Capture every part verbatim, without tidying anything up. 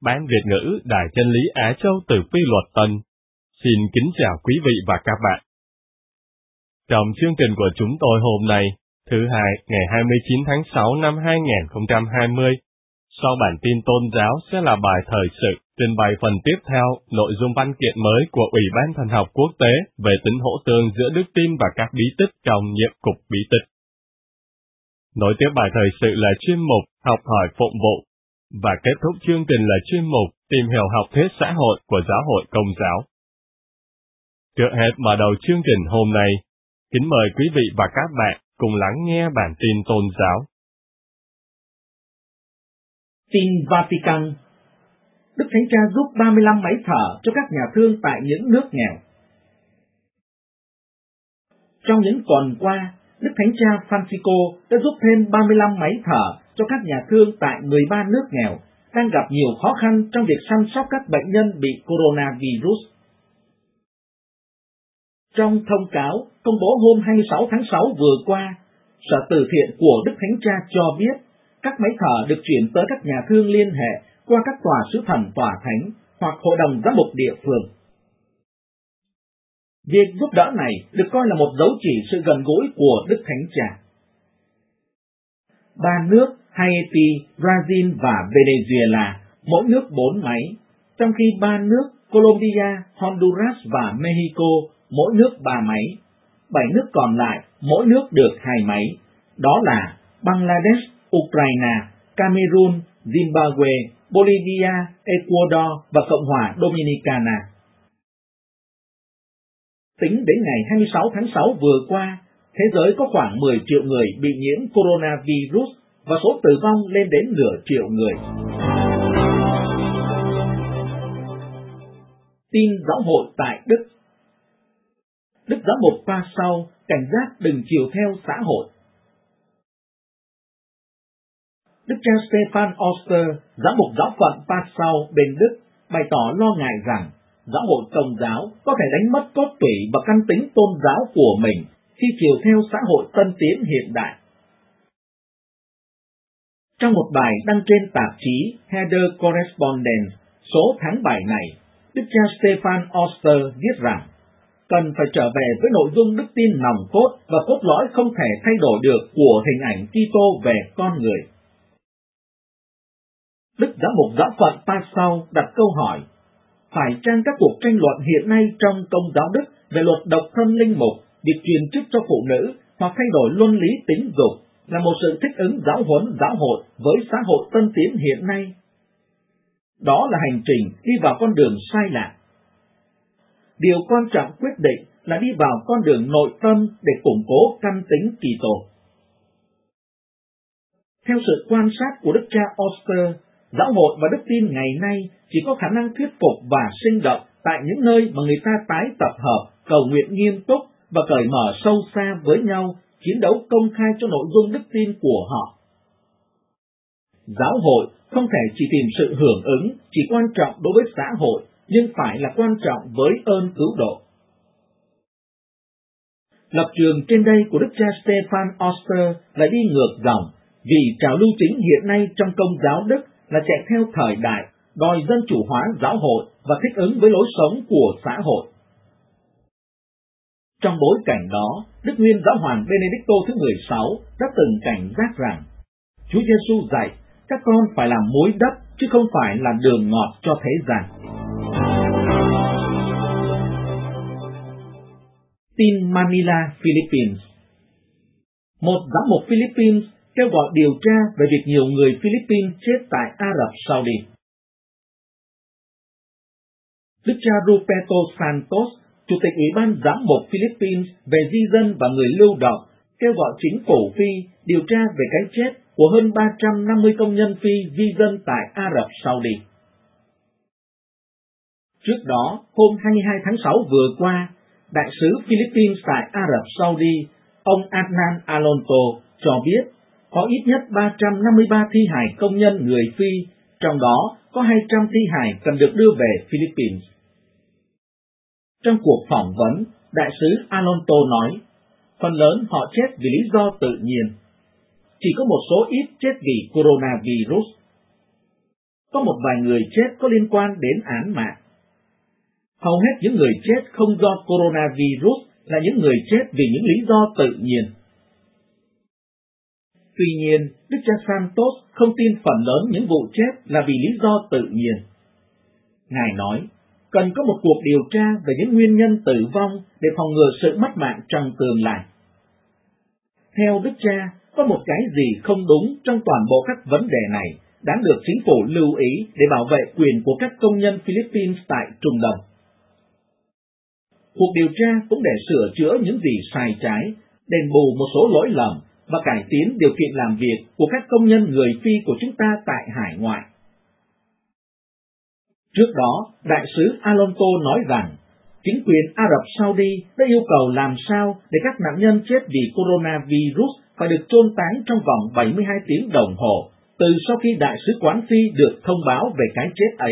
Ban Việt ngữ Đài Chân lý Á Châu từ Phi Luật Tân. Xin kính chào quý vị và các bạn. Trong chương trình của chúng tôi hôm nay, thứ hai, ngày hai mươi chín tháng sáu năm hai nghìn không trăm hai mươi, sau bản tin tôn giáo sẽ là bài thời sự, trình bày phần tiếp theo, nội dung văn kiện mới của Ủy ban Thần học Quốc tế về tính hỗ tương giữa đức tin và các bí tích trong nhiệm cục bí tích. Nối tiếp bài thời sự là chuyên mục Học hỏi phụng vụ, và kết thúc chương trình là chuyên mục Tìm hiểu học thuyết xã hội của Giáo hội Công giáo. Trước hết mở đầu chương trình hôm nay, kính mời quý vị và các bạn cùng lắng nghe bản tin tôn giáo. Tin Vatican. Đức Thánh Cha giúp ba mươi lăm máy thở cho các nhà thương tại những nước nghèo. Trong những tuần qua, Đức Thánh Cha Francisco đã giúp thêm ba mươi lăm máy thở cho các nhà thương tại mười ba nước nghèo đang gặp nhiều khó khăn trong việc chăm sóc các bệnh nhân bị coronavirus. Trong thông cáo công bố hôm hai mươi sáu tháng sáu vừa qua, Sở Từ thiện của Đức Thánh Cha cho biết các máy thở được chuyển tới các nhà thương liên hệ qua các tòa sứ thần tòa thánh hoặc hội đồng giám mục địa phương. Việc giúp đỡ này được coi là một dấu chỉ sự gần gũi của Đức Thánh Cha. Ba nước Haiti, Brazil và Venezuela, mỗi nước bốn máy, trong khi ba nước Colombia, Honduras và Mexico, mỗi nước ba máy. Bảy nước còn lại, mỗi nước được hai máy. Đó là Bangladesh, Ukraine, Cameroon, Zimbabwe, Bolivia, Ecuador và Cộng hòa Dominicana. Tính đến ngày hai mươi sáu tháng sáu vừa qua, thế giới có khoảng mười triệu người bị nhiễm coronavirus và số tử vong lên đến nửa triệu người. Tin giáo hội tại Đức. Đức Giám mục Passau cảnh giác đừng chiều theo xã hội. Đức cha Stefan Oster, giám mục giáo phận Passau bên Đức, bày tỏ lo ngại rằng giáo hội Công giáo có thể đánh mất cốt tủy và căn tính tôn giáo của mình khi chiều theo xã hội tân tiến hiện đại. Trong một bài đăng trên tạp chí Header Correspondence số tháng bảy này, Đức cha Stefan Oster viết rằng cần phải trở về với nội dung đức tin nòng cốt và cốt lõi không thể thay đổi được của hình ảnh Kitô về con người. Đức Giám mục giáo phận Passau đặt câu hỏi: phải chăng các cuộc tranh luận hiện nay trong Công giáo Đức về luật độc thân linh mục, việc truyền chức cho phụ nữ hoặc thay đổi luân lý tính dục là một sự thích ứng giáo huấn giáo hội với xã hội tân tiến hiện nay? Đó là hành trình đi vào con đường sai lạc. Điều quan trọng quyết định là đi vào con đường nội tâm để củng cố căn tính Kitô. Theo sự quan sát của Đức cha Oster, giáo hội và đức tin ngày nay chỉ có khả năng thuyết phục và sinh động tại những nơi mà người ta tái tập hợp, cầu nguyện nghiêm túc và cởi mở sâu xa với nhau, chiến đấu công khai cho nội dung đức tin của họ. Giáo hội không thể chỉ tìm sự hưởng ứng, chỉ quan trọng đối với xã hội, nhưng phải là quan trọng với ơn cứu độ. Lập trường trên đây của Đức cha Stefan Oster lại đi ngược dòng, vì trào lưu chính hiện nay trong Công giáo Đức là chạy theo thời đại, đòi dân chủ hóa giáo hội và thích ứng với lối sống của xã hội. Trong bối cảnh đó, Đức Nguyên Giáo hoàng Benedicto thứ mười sáu đã từng cảnh giác rằng Chúa Giêsu dạy các con phải làm muối đất chứ không phải là đường ngọt cho thế gian. Tin Manila, Philippines. Một giám mục Philippines kêu gọi điều tra về việc nhiều người Philippines chết tại Ả Rập Saudi. Đức cha Ruperto Santos, Chủ tịch Ủy ban Giám mục Philippines về di dân và người lưu động, kêu gọi chính phủ Phi điều tra về cái chết của hơn ba trăm năm mươi công nhân Phi di dân tại Ả Rập Saudi. Trước đó, hôm hai mươi hai tháng sáu vừa qua, Đại sứ Philippines tại Ả Rập Saudi, ông Adnan Alonso, cho biết có ít nhất ba trăm năm mươi ba thi hài công nhân người Phi, trong đó có hai trăm thi hài cần được đưa về Philippines. Trong cuộc phỏng vấn, Đại sứ Alonso nói, phần lớn họ chết vì lý do tự nhiên. Chỉ có một số ít chết vì coronavirus. có một vài người chết có liên quan đến án mạng. Hầu hết những người chết không do coronavirus là những người chết vì những lý do tự nhiên. Tuy nhiên, Đức cha Santos không tin phần lớn những vụ chết là vì lý do tự nhiên. Ngài nói, cần có một cuộc điều tra về những nguyên nhân tử vong để phòng ngừa sự mất mạng trong tương lai. Theo Đức cha, có một cái gì không đúng trong toàn bộ các vấn đề này đáng được chính phủ lưu ý để bảo vệ quyền của các công nhân Philippines tại Trung Đông. Cuộc điều tra cũng để sửa chữa những gì sai trái, đền bù một số lỗi lầm và cải tiến điều kiện làm việc của các công nhân người Phi của chúng ta tại hải ngoại. Trước đó, Đại sứ Alonso nói rằng, chính quyền Ả Rập Saudi đã yêu cầu làm sao để các nạn nhân chết vì coronavirus phải được chôn táng trong vòng bảy mươi hai tiếng đồng hồ, từ sau khi Đại sứ quán Phi được thông báo về cái chết ấy.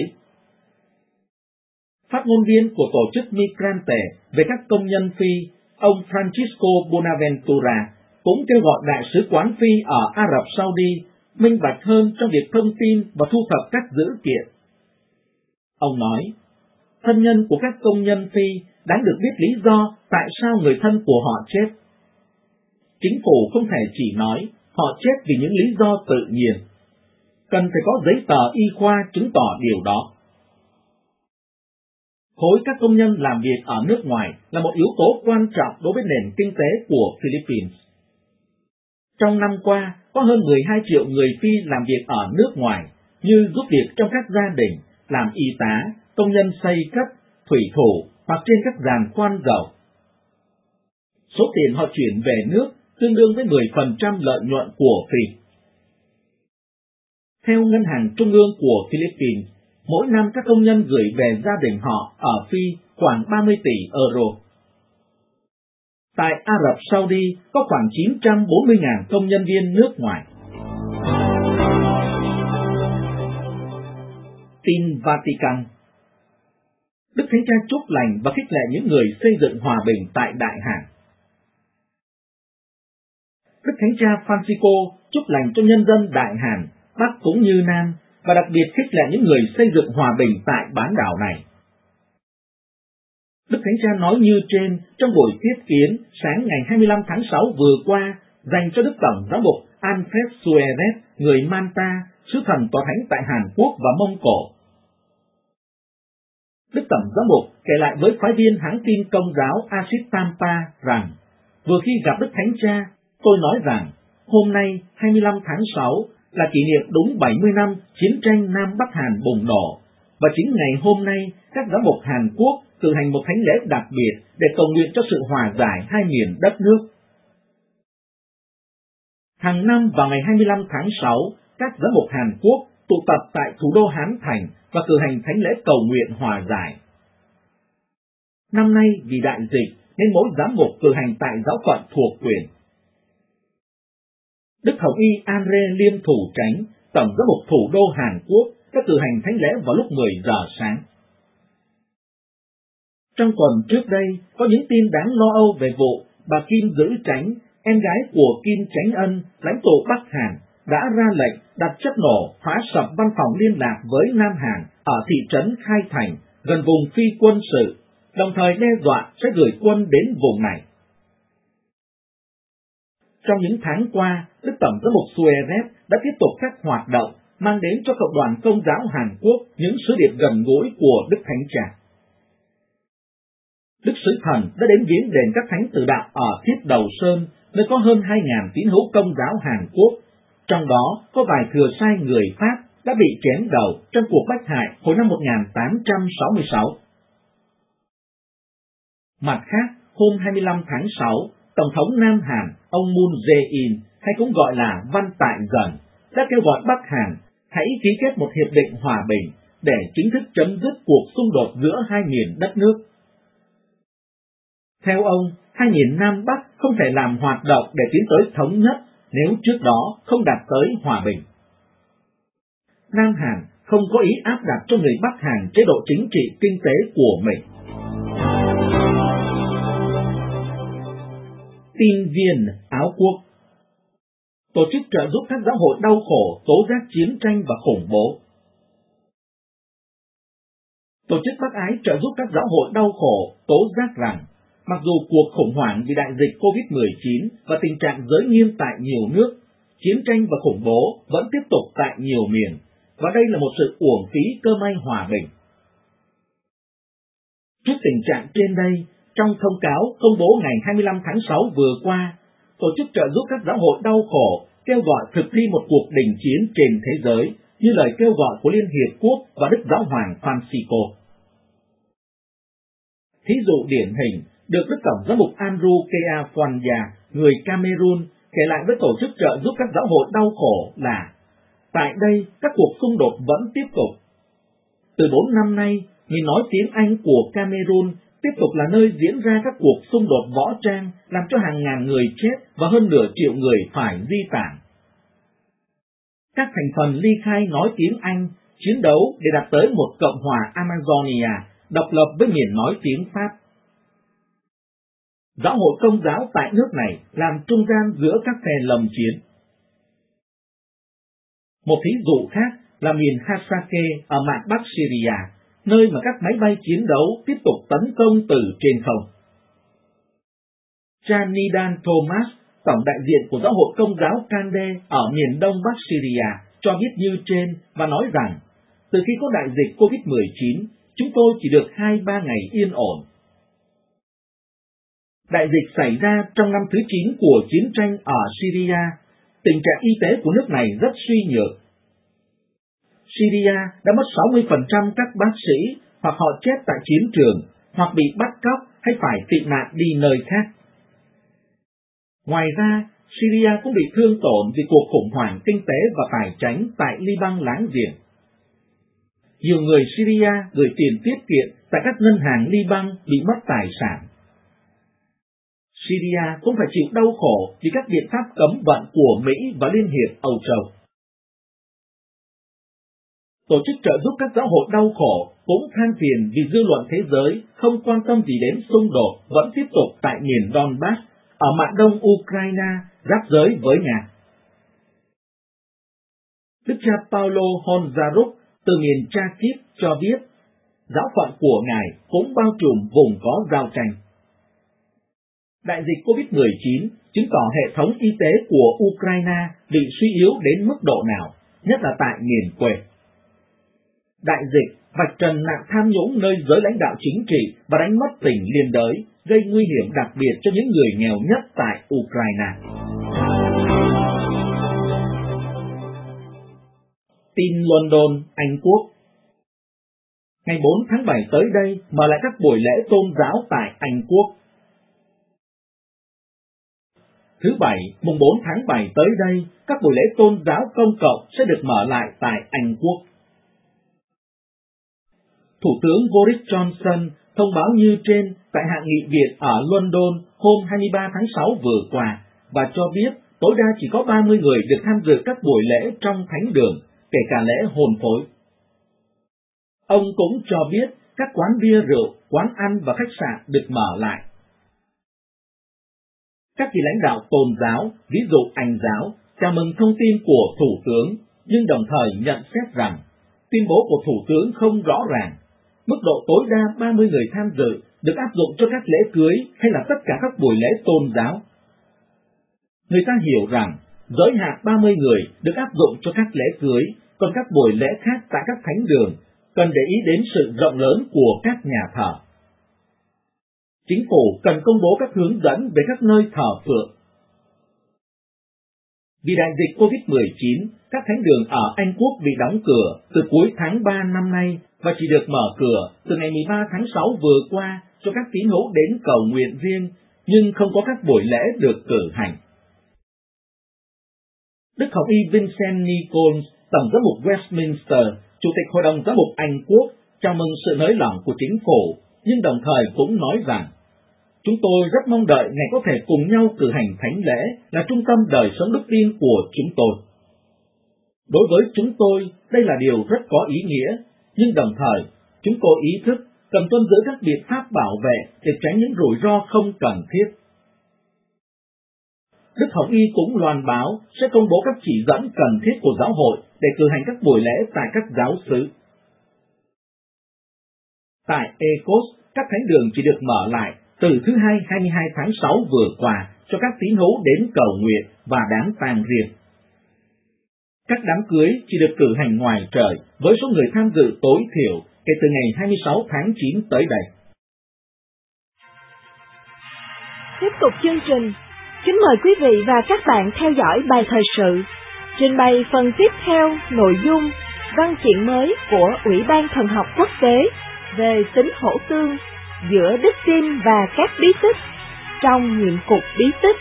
Phát ngôn viên của tổ chức Migrante về các công nhân Phi, ông Francisco Bonaventura, cũng kêu gọi Đại sứ quán Phi ở Ả Rập Saudi minh bạch hơn trong việc thông tin và thu thập các dữ kiện. Ông nói, thân nhân của các công nhân Phi đáng được biết lý do tại sao người thân của họ chết. Chính phủ không thể chỉ nói họ chết vì những lý do tự nhiên. Cần phải có giấy tờ y khoa chứng tỏ điều đó. Khối các công nhân làm việc ở nước ngoài là một yếu tố quan trọng đối với nền kinh tế của Philippines. Trong năm qua, có hơn mười hai triệu người Phi làm việc ở nước ngoài, như giúp việc trong các gia đình, làm y tá, công nhân xây cất, thủy thủ hoặc trên các giàn khoan dầu. Số tiền họ chuyển về nước tương đương với mười phần trăm lợi nhuận của Phi. Theo Ngân hàng Trung ương của Philippines, mỗi năm các công nhân gửi về gia đình họ ở Phi khoảng ba mươi tỷ euro. Tại Ả Rập Saudi có khoảng chín trăm bốn mươi nghìn công nhân viên nước ngoài. Tin Vatican. Đức Thánh Cha chúc lành và khích lệ những người xây dựng hòa bình tại Đại Hàn. Đức Thánh Cha Francisco chúc lành cho nhân dân Đại Hàn, Bắc cũng như Nam, và đặc biệt khích lệ những người xây dựng hòa bình tại bán đảo này. Đức Thánh Cha nói như trên trong buổi tiếp kiến sáng ngày hai mươi lăm tháng sáu vừa qua dành cho Đức Tổng Giám mục Alfred Suarez, người Manta, sứ thần tòa thánh tại Hàn Quốc và Mông Cổ. Đức Tổng Giám mục kể lại với phái viên hãng tin Công giáo Asit Tampa rằng, vừa khi gặp Đức Thánh Cha, tôi nói rằng, hôm nay hai mươi lăm tháng sáu là kỷ niệm đúng bảy mươi năm chiến tranh Nam Bắc Hàn bùng nổ, và chính ngày hôm nay các giám mục Hàn Quốc cử hành một thánh lễ đặc biệt để cầu nguyện cho sự hòa giải hai miền đất nước. Hàng năm vào ngày hai mươi lăm tháng sáu, các giám mục Hàn Quốc tụ tập tại thủ đô Hán Thành và cử hành thánh lễ cầu nguyện hòa giải. Năm nay vì đại dịch nên mỗi giám mục cử hành tại giáo phận thuộc quyền. Đức Hồng Y Andre Liêm Thủ Chánh, Tổng giám mục thủ đô Hàn Quốc, đã cử hành thánh lễ vào lúc mười giờ sáng. Trong tuần trước đây, có những tin đáng lo âu về vụ bà Kim Dữ Chánh, em gái của Kim Chánh Ân, lãnh tụ Bắc Hàn, đã ra lệnh đặt chất nổ phá sập văn phòng liên lạc với Nam Hàn ở thị trấn Khai Thành, gần vùng phi quân sự, đồng thời đe dọa sẽ gửi quân đến vùng này. Trong những tháng qua, Đức Tổng giám mục Suarez đã tiếp tục các hoạt động mang đến cho cộng đoàn Công giáo Hàn Quốc những sứ điệp gần gũi của Đức Thánh Cha. Đức Sứ Thần đã đến viếng đền các thánh tử đạo ở Thiết Đầu Sơn, nơi có hơn hai nghìn tín hữu Công giáo Hàn Quốc, trong đó có vài thừa sai người Pháp đã bị chém đầu trong cuộc bách hại hồi năm một nghìn tám trăm sáu mươi sáu. Mặt khác, hôm hai mươi lăm tháng sáu, Tổng thống Nam Hàn, ông Moon Jae-in, hay cũng gọi là Văn Tại Dần, đã kêu gọi Bắc Hàn hãy ký kết một hiệp định hòa bình để chính thức chấm dứt cuộc xung đột giữa hai miền đất nước. Theo ông, hai miền Nam Bắc không thể làm hoạt động để tiến tới thống nhất nếu trước đó không đạt tới hòa bình. Nam Hàn không có ý áp đặt cho người Bắc Hàn chế độ chính trị kinh tế của mình. Tin viên Áo Quốc. Tổ chức trợ giúp các giáo hội đau khổ tố giác chiến tranh và khủng bố. Tổ chức Bác Ái trợ giúp các giáo hội đau khổ tố giác rằng, mặc dù cuộc khủng hoảng vì đại dịch covid mười chín và tình trạng giới nghiêm tại nhiều nước, chiến tranh và khủng bố vẫn tiếp tục tại nhiều miền, và đây là một sự uổng phí cơ may hòa bình. Trước tình trạng trên đây, trong thông cáo công bố ngày hai mươi lăm tháng sáu vừa qua, Tổ chức trợ giúp các giáo hội đau khổ kêu gọi thực thi một cuộc đình chiến trên thế giới như lời kêu gọi của Liên Hiệp Quốc và Đức Giáo hoàng Francisco. Thí dụ điển hình được Đức Tổng giám mục Andrew Kea Phwanya, người Cameroon, kể lại với Tổ chức trợ giúp các giáo hội đau khổ là tại đây các cuộc xung đột vẫn tiếp tục. Từ bốn năm nay, nhìn nói tiếng Anh của Cameroon tiếp tục là nơi diễn ra các cuộc xung đột võ trang làm cho hàng ngàn người chết và hơn nửa triệu người phải di tản. Các thành phần ly khai nói tiếng Anh chiến đấu để đạt tới một cộng hòa Amazonia độc lập với miền nói tiếng Pháp. Giáo hội Công giáo tại nước này làm trung gian giữa các phe lầm chiến. Một thí dụ khác là miền Hasake ở mạn Bắc Syria, nơi mà các máy bay chiến đấu tiếp tục tấn công từ trên không. Cha Nidan Thomas, tổng đại diện của giáo hội Công giáo Kande ở miền đông Bắc Syria, cho biết như trên và nói rằng, từ khi có đại dịch covid mười chín, chúng tôi chỉ được hai ba ngày yên ổn. Đại dịch xảy ra trong năm thứ chín của chiến tranh ở Syria, tình trạng y tế của nước này rất suy nhược. Syria đã mất sáu mươi phần trăm các bác sĩ, hoặc họ chết tại chiến trường, hoặc bị bắt cóc hay phải tị nạn đi nơi khác. Ngoài ra, Syria cũng bị thương tổn vì cuộc khủng hoảng kinh tế và tài chính tại Liban láng giềng. Nhiều người Syria gửi tiền tiết kiệm tại các ngân hàng Liban bị mất tài sản. Syria cũng phải chịu đau khổ vì các biện pháp cấm vận của Mỹ và Liên hiệp Âu Châu. Tổ chức trợ giúp các giáo hội đau khổ cũng than phiền vì dư luận thế giới không quan tâm gì đến xung đột vẫn tiếp tục tại miền Donbass, ở mạn đông Ukraine, giáp giới với Nga. Đức cha Paulo Honzaruk từ miền Charkiv cho biết, giáo phận của Ngài cũng bao trùm vùng có giao tranh. Đại dịch covid mười chín chứng tỏ hệ thống y tế của Ukraine bị suy yếu đến mức độ nào, nhất là tại miền quê. Đại dịch vạch trần nạn tham nhũng nơi giới lãnh đạo chính trị và đánh mất tình liên đới, gây nguy hiểm đặc biệt cho những người nghèo nhất tại Ukraine. Tin London, Anh Quốc. Ngày bốn tháng bảy tới đây mở lại các buổi lễ tôn giáo tại Anh Quốc. Thứ Bảy, mùng bốn tháng bảy tới đây, các buổi lễ tôn giáo công cộng sẽ được mở lại tại Anh Quốc. Thủ tướng Boris Johnson thông báo như trên tại Hạ nghị viện ở London hôm hai mươi ba tháng sáu vừa qua và cho biết tối đa chỉ có ba mươi người được tham dự các buổi lễ trong thánh đường, kể cả lễ hôn phối. Ông cũng cho biết các quán bia rượu, quán ăn và khách sạn được mở lại. Các vị lãnh đạo tôn giáo, ví dụ Anh giáo, chào mừng thông tin của Thủ tướng, nhưng đồng thời nhận xét rằng tuyên bố của Thủ tướng không rõ ràng. Mức độ tối đa ba mươi người tham dự được áp dụng cho các lễ cưới hay là tất cả các buổi lễ tôn giáo. Người ta hiểu rằng giới hạn ba mươi người được áp dụng cho các lễ cưới, còn các buổi lễ khác tại các thánh đường cần để ý đến sự rộng lớn của các nhà thờ. Chính phủ cần công bố các hướng dẫn về các nơi thờ phượng. Vì đại dịch covid mười chín, các thánh đường ở Anh Quốc bị đóng cửa từ cuối tháng ba năm nay và chỉ được mở cửa từ ngày mười ba tháng sáu vừa qua cho các tín hữu đến cầu nguyện riêng, nhưng không có các buổi lễ được cử hành. Đức Hồng y Vincent Nichols, Tổng giám mục Westminster, Chủ tịch Hội đồng Giám mục Anh Quốc, chào mừng sự nới lỏng của chính phủ, nhưng đồng thời cũng nói rằng, chúng tôi rất mong đợi ngày có thể cùng nhau cử hành thánh lễ là trung tâm đời sống đức tin của chúng tôi. Đối với chúng tôi, đây là điều rất có ý nghĩa, nhưng đồng thời, chúng tôi ý thức cần tuân giữ các biện pháp bảo vệ để tránh những rủi ro không cần thiết. Đức Hồng y cũng loan báo sẽ công bố các chỉ dẫn cần thiết của giáo hội để cử hành các buổi lễ tại các giáo xứ. Tại Ecos, các thánh đường chỉ được mở lại từ thứ Hai hai mươi hai tháng sáu vừa qua cho các tín hữu đến cầu nguyện và đám tang riêng. Các đám cưới chỉ được cử hành ngoài trời với số người tham dự tối thiểu kể từ ngày hai mươi sáu tháng chín tới đây. Tiếp tục chương trình, kính mời quý vị và các bạn theo dõi bài thời sự, trình bày phần tiếp theo nội dung văn kiện mới của Ủy ban Thần học Quốc tế về tính hỗ tương giữa đức tin và các bí tích trong nhiệm cục bí tích.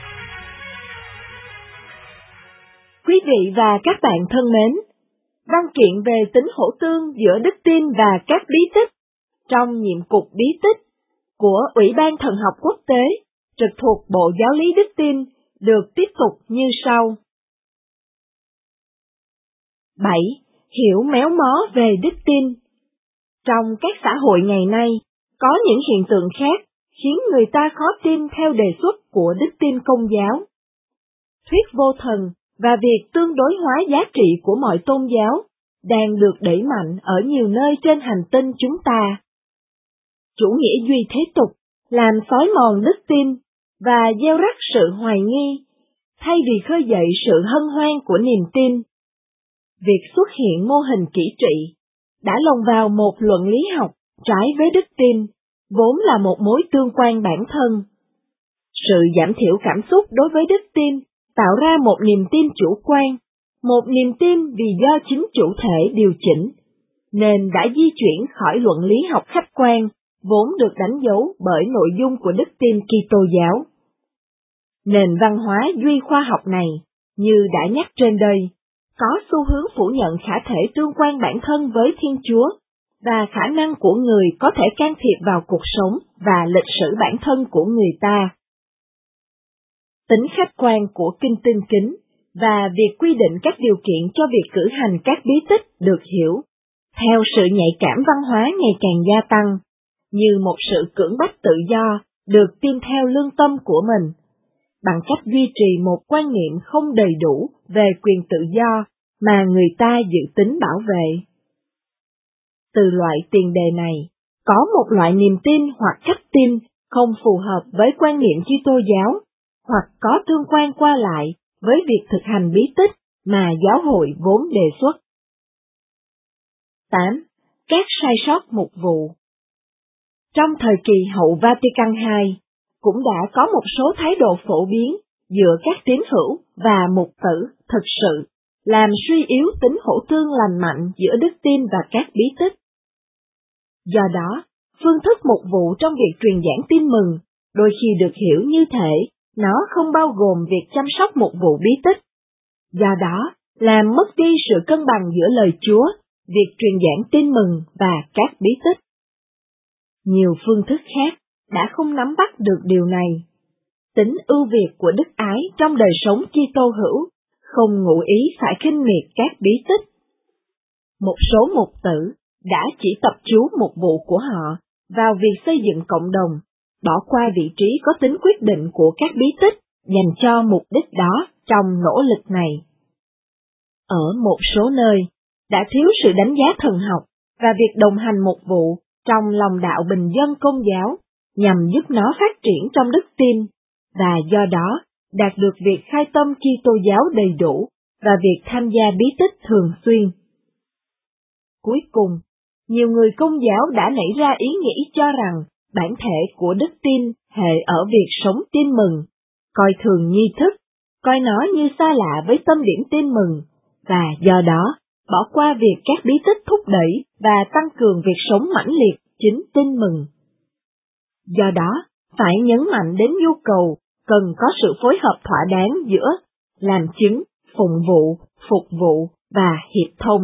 Quý vị và các bạn thân mến, văn kiện về tính hỗ tương giữa đức tin và các bí tích trong nhiệm cục bí tích của Ủy ban Thần học Quốc tế trực thuộc Bộ Giáo lý Đức tin được tiếp tục như sau. bảy. Hiểu méo mó về đức tin. Trong các xã hội ngày nay, có những hiện tượng khác khiến người ta khó tin theo đề xuất của đức tin Công giáo. Thuyết vô thần và việc tương đối hóa giá trị của mọi tôn giáo đang được đẩy mạnh ở nhiều nơi trên hành tinh chúng ta. Chủ nghĩa duy thế tục làm xói mòn đức tin và gieo rắc sự hoài nghi, thay vì khơi dậy sự hân hoan của niềm tin. Việc xuất hiện mô hình kỹ trị đã lồng vào một luận lý học trái với đức tin, vốn là một mối tương quan bản thân. Sự giảm thiểu cảm xúc đối với đức tin tạo ra một niềm tin chủ quan, một niềm tin vì do chính chủ thể điều chỉnh, nên đã di chuyển khỏi luận lý học khách quan, vốn được đánh dấu bởi nội dung của đức tin Kitô giáo. Nền văn hóa duy khoa học này, như đã nhắc trên đây, có xu hướng phủ nhận khả thể tương quan bản thân với Thiên Chúa, và khả năng của người có thể can thiệp vào cuộc sống và lịch sử bản thân của người ta. Tính khách quan của kinh tinh kính và việc quy định các điều kiện cho việc cử hành các bí tích được hiểu, theo sự nhạy cảm văn hóa ngày càng gia tăng, như một sự cưỡng bách tự do được tin theo lương tâm của mình, bằng cách duy trì một quan niệm không đầy đủ về quyền tự do mà người ta dự tính bảo vệ. Từ loại tiền đề này, có một loại niềm tin hoặc cách tin không phù hợp với quan niệm Kitô giáo, hoặc có tương quan qua lại với việc thực hành bí tích mà giáo hội vốn đề xuất. tám. Các sai sót mục vụ. Trong thời kỳ hậu Vatican hai, cũng đã có một số thái độ phổ biến giữa các tín hữu và mục tử thực sự làm suy yếu tính hỗ tương lành mạnh giữa đức tin và các bí tích. Do đó, phương thức mục vụ trong việc truyền giảng tin mừng đôi khi được hiểu như thể nó không bao gồm việc chăm sóc mục vụ bí tích. Do đó, làm mất đi sự cân bằng giữa lời Chúa, việc truyền giảng tin mừng và các bí tích. Nhiều phương thức khác đã không nắm bắt được điều này. Tính ưu việt của đức ái trong đời sống Kitô hữu không ngụ ý phải khinh miệt các bí tích. Một số mục tử đã chỉ tập chú mục vụ của họ vào việc xây dựng cộng đồng, bỏ qua vị trí có tính quyết định của các bí tích dành cho mục đích đó trong nỗ lực này. Ở một số nơi, đã thiếu sự đánh giá thần học và việc đồng hành mục vụ trong lòng đạo bình dân Công giáo nhằm giúp nó phát triển trong đức tin, và do đó đạt được việc khai tâm Kitô giáo đầy đủ và việc tham gia bí tích thường xuyên. Cuối cùng, nhiều người Công giáo đã nảy ra ý nghĩ cho rằng bản thể của đức tin hệ ở việc sống tin mừng, coi thường nghi thức, coi nó như xa lạ với tâm điểm tin mừng, và do đó bỏ qua việc các bí tích thúc đẩy và tăng cường việc sống mãnh liệt chính tin mừng. Do đó, phải nhấn mạnh đến nhu cầu cần có sự phối hợp thỏa đáng giữa làm chứng, phụng vụ, phục vụ và hiệp thông.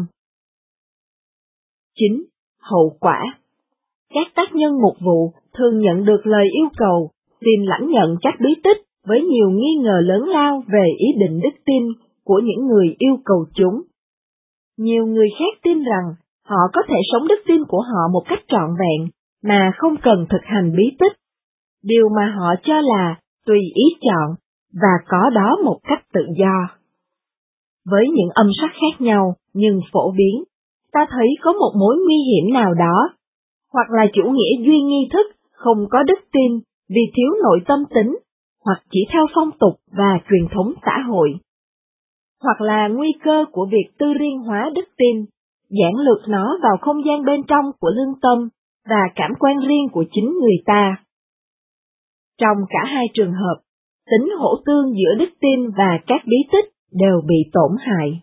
chín. Hậu quả. Các tác nhân mục vụ thường nhận được lời yêu cầu xin lãnh nhận các bí tích với nhiều nghi ngờ lớn lao về ý định đức tin của những người yêu cầu chúng. Nhiều người khác tin rằng họ có thể sống đức tin của họ một cách trọn vẹn mà không cần thực hành bí tích, điều mà họ cho là tùy ý chọn và có đó một cách tự do. Với những âm sắc khác nhau nhưng phổ biến, ta thấy có một mối nguy hiểm nào đó. hoặc là chủ nghĩa duy nghi thức, không có đức tin vì thiếu nội tâm tính, hoặc chỉ theo phong tục và truyền thống xã hội. Hoặc là nguy cơ của việc tư riêng hóa đức tin, giảng lược nó vào không gian bên trong của lương tâm và cảm quan riêng của chính người ta. Trong cả hai trường hợp, tính hỗ tương giữa đức tin và các bí tích đều bị tổn hại.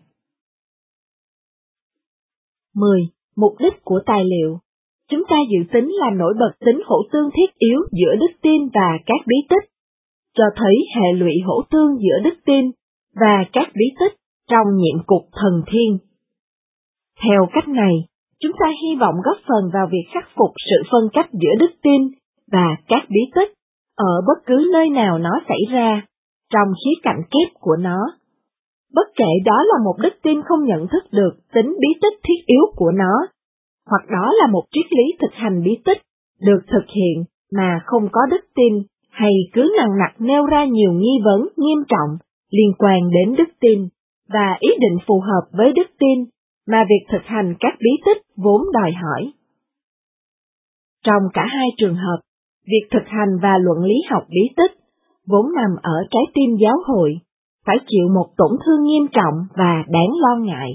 mười. Mục đích của tài liệu. Chúng ta dự tính làm nổi bật tính hỗ tương thiết yếu giữa đức tin và các bí tích, cho thấy hệ lụy hỗ tương giữa đức tin và các bí tích trong nhiệm cục thần thiên. Theo cách này, chúng ta hy vọng góp phần vào việc khắc phục sự phân cách giữa đức tin và các bí tích ở bất cứ nơi nào nó xảy ra, trong khía cạnh kép của nó. Bất kể đó là một đức tin không nhận thức được tính bí tích thiết yếu của nó, hoặc đó là một triết lý thực hành bí tích được thực hiện mà không có đức tin, hay cứ nằng nặc nêu ra nhiều nghi vấn nghiêm trọng liên quan đến đức tin và ý định phù hợp với đức tin mà việc thực hành các bí tích vốn đòi hỏi. Trong cả hai trường hợp, việc thực hành và luận lý học bí tích vốn nằm ở trái tim giáo hội, phải chịu một tổn thương nghiêm trọng và đáng lo ngại.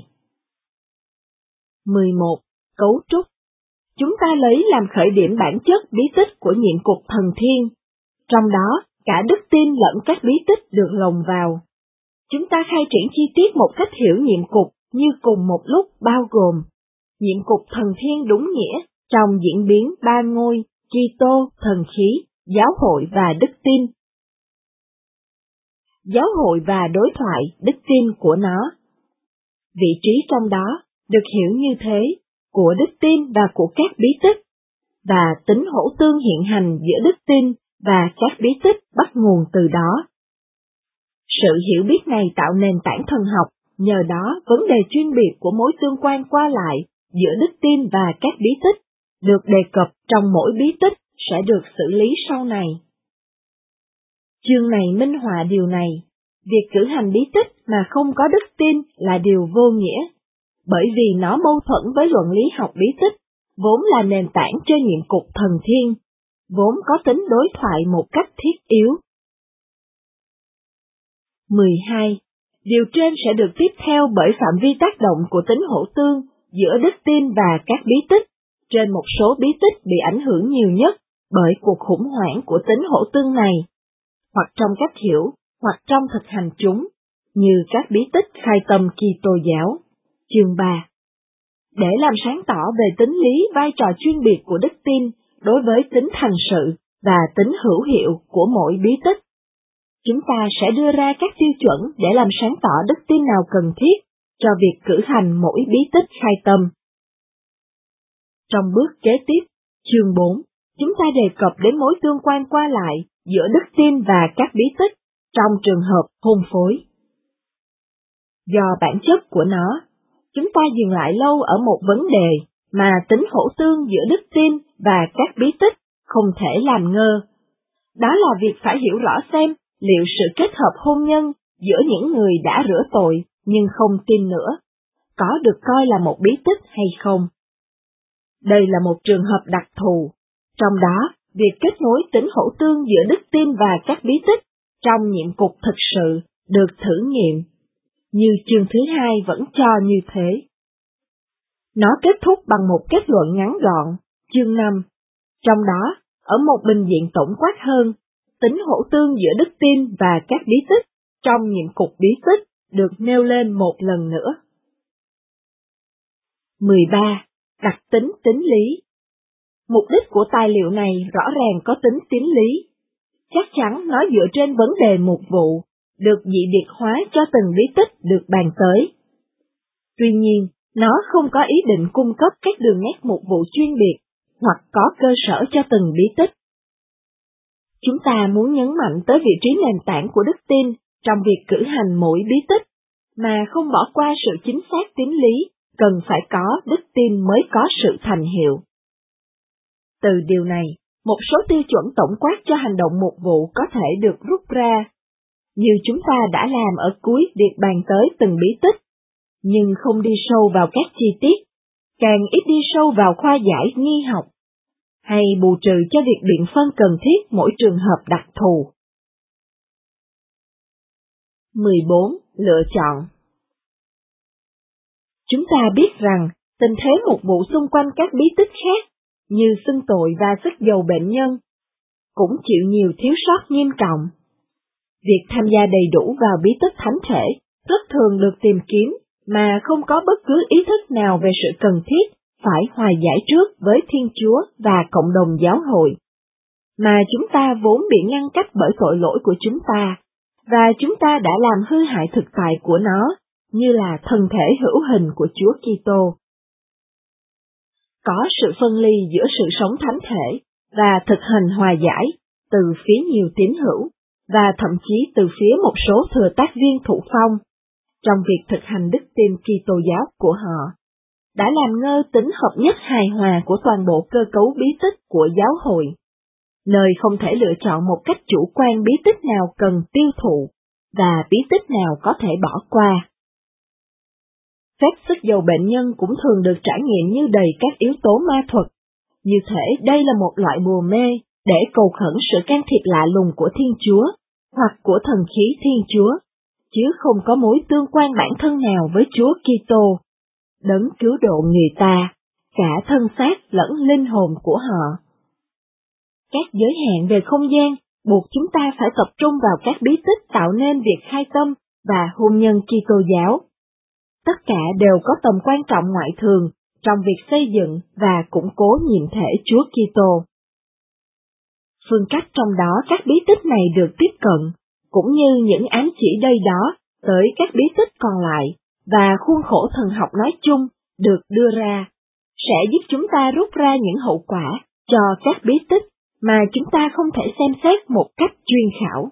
mười một. Cấu trúc. Chúng ta lấy làm khởi điểm bản chất bí tích của nhiệm cục thần thiên, trong đó cả đức tin lẫn các bí tích được lồng vào. Chúng ta khai triển chi tiết một cách hiểu nhiệm cục như cùng một lúc bao gồm nhiệm cục thần thiên đúng nghĩa trong diễn biến ba ngôi, Kitô, thần khí, giáo hội và đức tin. Giáo hội và đối thoại đức tin của nó. Vị trí trong đó được hiểu như thế, của đức tin và của các bí tích, và tính hỗ tương hiện hành giữa đức tin và các bí tích bắt nguồn từ đó. Sự hiểu biết này tạo nền tảng thần học, nhờ đó vấn đề chuyên biệt của mối tương quan qua lại giữa đức tin và các bí tích được đề cập trong mỗi bí tích sẽ được xử lý sau này. Chương này minh họa điều này, việc cử hành bí tích mà không có đức tin là điều vô nghĩa, bởi vì nó mâu thuẫn với luận lý học bí tích, vốn là nền tảng cho nhiệm cục thần thiên, vốn có tính đối thoại một cách thiết yếu. mười hai. Điều trên sẽ được tiếp theo bởi phạm vi tác động của tính hỗ tương giữa đức tin và các bí tích, trên một số bí tích bị ảnh hưởng nhiều nhất bởi cuộc khủng hoảng của tính hỗ tương này, hoặc trong cách hiểu, hoặc trong thực hành chúng, như các bí tích khai tâm Kitô giáo. Chương ba. Để làm sáng tỏ về tính lý vai trò chuyên biệt của đức tin đối với tính thành sự và tính hữu hiệu của mỗi bí tích, chúng ta sẽ đưa ra các tiêu chuẩn để làm sáng tỏ đức tin nào cần thiết cho việc cử hành mỗi bí tích khai tâm. Trong bước kế tiếp, chương bốn, chúng ta đề cập đến mối tương quan qua lại giữa đức tin và các bí tích trong trường hợp hôn phối. Do bản chất của nó, chúng ta dừng lại lâu ở một vấn đề mà tính hỗ tương giữa đức tin và các bí tích không thể làm ngơ. Đó là việc phải hiểu rõ xem liệu sự kết hợp hôn nhân giữa những người đã rửa tội nhưng không tin nữa, có được coi là một bí tích hay không. Đây là một trường hợp đặc thù, trong đó việc kết nối tính hỗ tương giữa đức tin và các bí tích trong nhiệm cục thực sự được thử nghiệm, như chương thứ hai vẫn cho như thế. Nó kết thúc bằng một kết luận ngắn gọn, chương năm, trong đó, ở một bình diện tổng quát hơn, tính hỗ tương giữa đức tin và các bí tích trong nhiệm cục bí tích được nêu lên một lần nữa. mười ba. Đặc tính tín lý. Mục đích của tài liệu này rõ ràng có tính tín lý. Chắc chắn nó dựa trên vấn đề mục vụ, được dị biệt hóa cho từng bí tích được bàn tới. Tuy nhiên, nó không có ý định cung cấp các đường nét mục vụ chuyên biệt, hoặc có cơ sở cho từng bí tích. Chúng ta muốn nhấn mạnh tới vị trí nền tảng của đức tin trong việc cử hành mỗi bí tích, mà không bỏ qua sự chính xác tín lý, cần phải có đức tin mới có sự thành hiệu. Từ điều này, một số tiêu chuẩn tổng quát cho hành động mục vụ có thể được rút ra, như chúng ta đã làm ở cuối việc bàn tới từng bí tích, nhưng không đi sâu vào các chi tiết, càng ít đi sâu vào khoa giải nghi học, hay bù trừ cho việc biện phân cần thiết mỗi trường hợp đặc thù. mười bốn. Lựa chọn. Chúng ta biết rằng, tình thế mục vụ xung quanh các bí tích khác, như xưng tội và sức dầu bệnh nhân, cũng chịu nhiều thiếu sót nghiêm trọng. Việc tham gia đầy đủ vào bí tích thánh thể rất thường được tìm kiếm, mà không có bất cứ ý thức nào về sự cần thiết phải hòa giải trước với Thiên Chúa và cộng đồng giáo hội. Mà chúng ta vốn bị ngăn cách bởi tội lỗi của chúng ta, và chúng ta đã làm hư hại thực tại của nó, như là thân thể hữu hình của Chúa Kitô. Có sự phân ly giữa sự sống thánh thể và thực hành hòa giải từ phía nhiều tín hữu, và thậm chí từ phía một số thừa tác viên thụ phong, trong việc thực hành đức tin Kitô giáo của họ, đã làm ngơ tính hợp nhất hài hòa của toàn bộ cơ cấu bí tích của giáo hội, nơi không thể lựa chọn một cách chủ quan bí tích nào cần tiêu thụ, và bí tích nào có thể bỏ qua. Phép sức dầu bệnh nhân cũng thường được trải nghiệm như đầy các yếu tố ma thuật, như thể đây là một loại bùa mê để cầu khẩn sự can thiệp lạ lùng của Thiên Chúa, hoặc của thần khí Thiên Chúa, chứ không có mối tương quan bản thân nào với Chúa Kitô, đấng cứu độ người ta, cả thân xác lẫn linh hồn của họ. Các giới hạn về không gian buộc chúng ta phải tập trung vào các bí tích tạo nên việc khai tâm và hôn nhân Kitô giáo. Tất cả đều có tầm quan trọng ngoại thường trong việc xây dựng và củng cố nhiệm thể Chúa Kitô. Phương cách trong đó các bí tích này được tiếp cận, cũng như những ám chỉ đây đó tới các bí tích còn lại, và khuôn khổ thần học nói chung được đưa ra, sẽ giúp chúng ta rút ra những hậu quả cho các bí tích mà chúng ta không thể xem xét một cách chuyên khảo.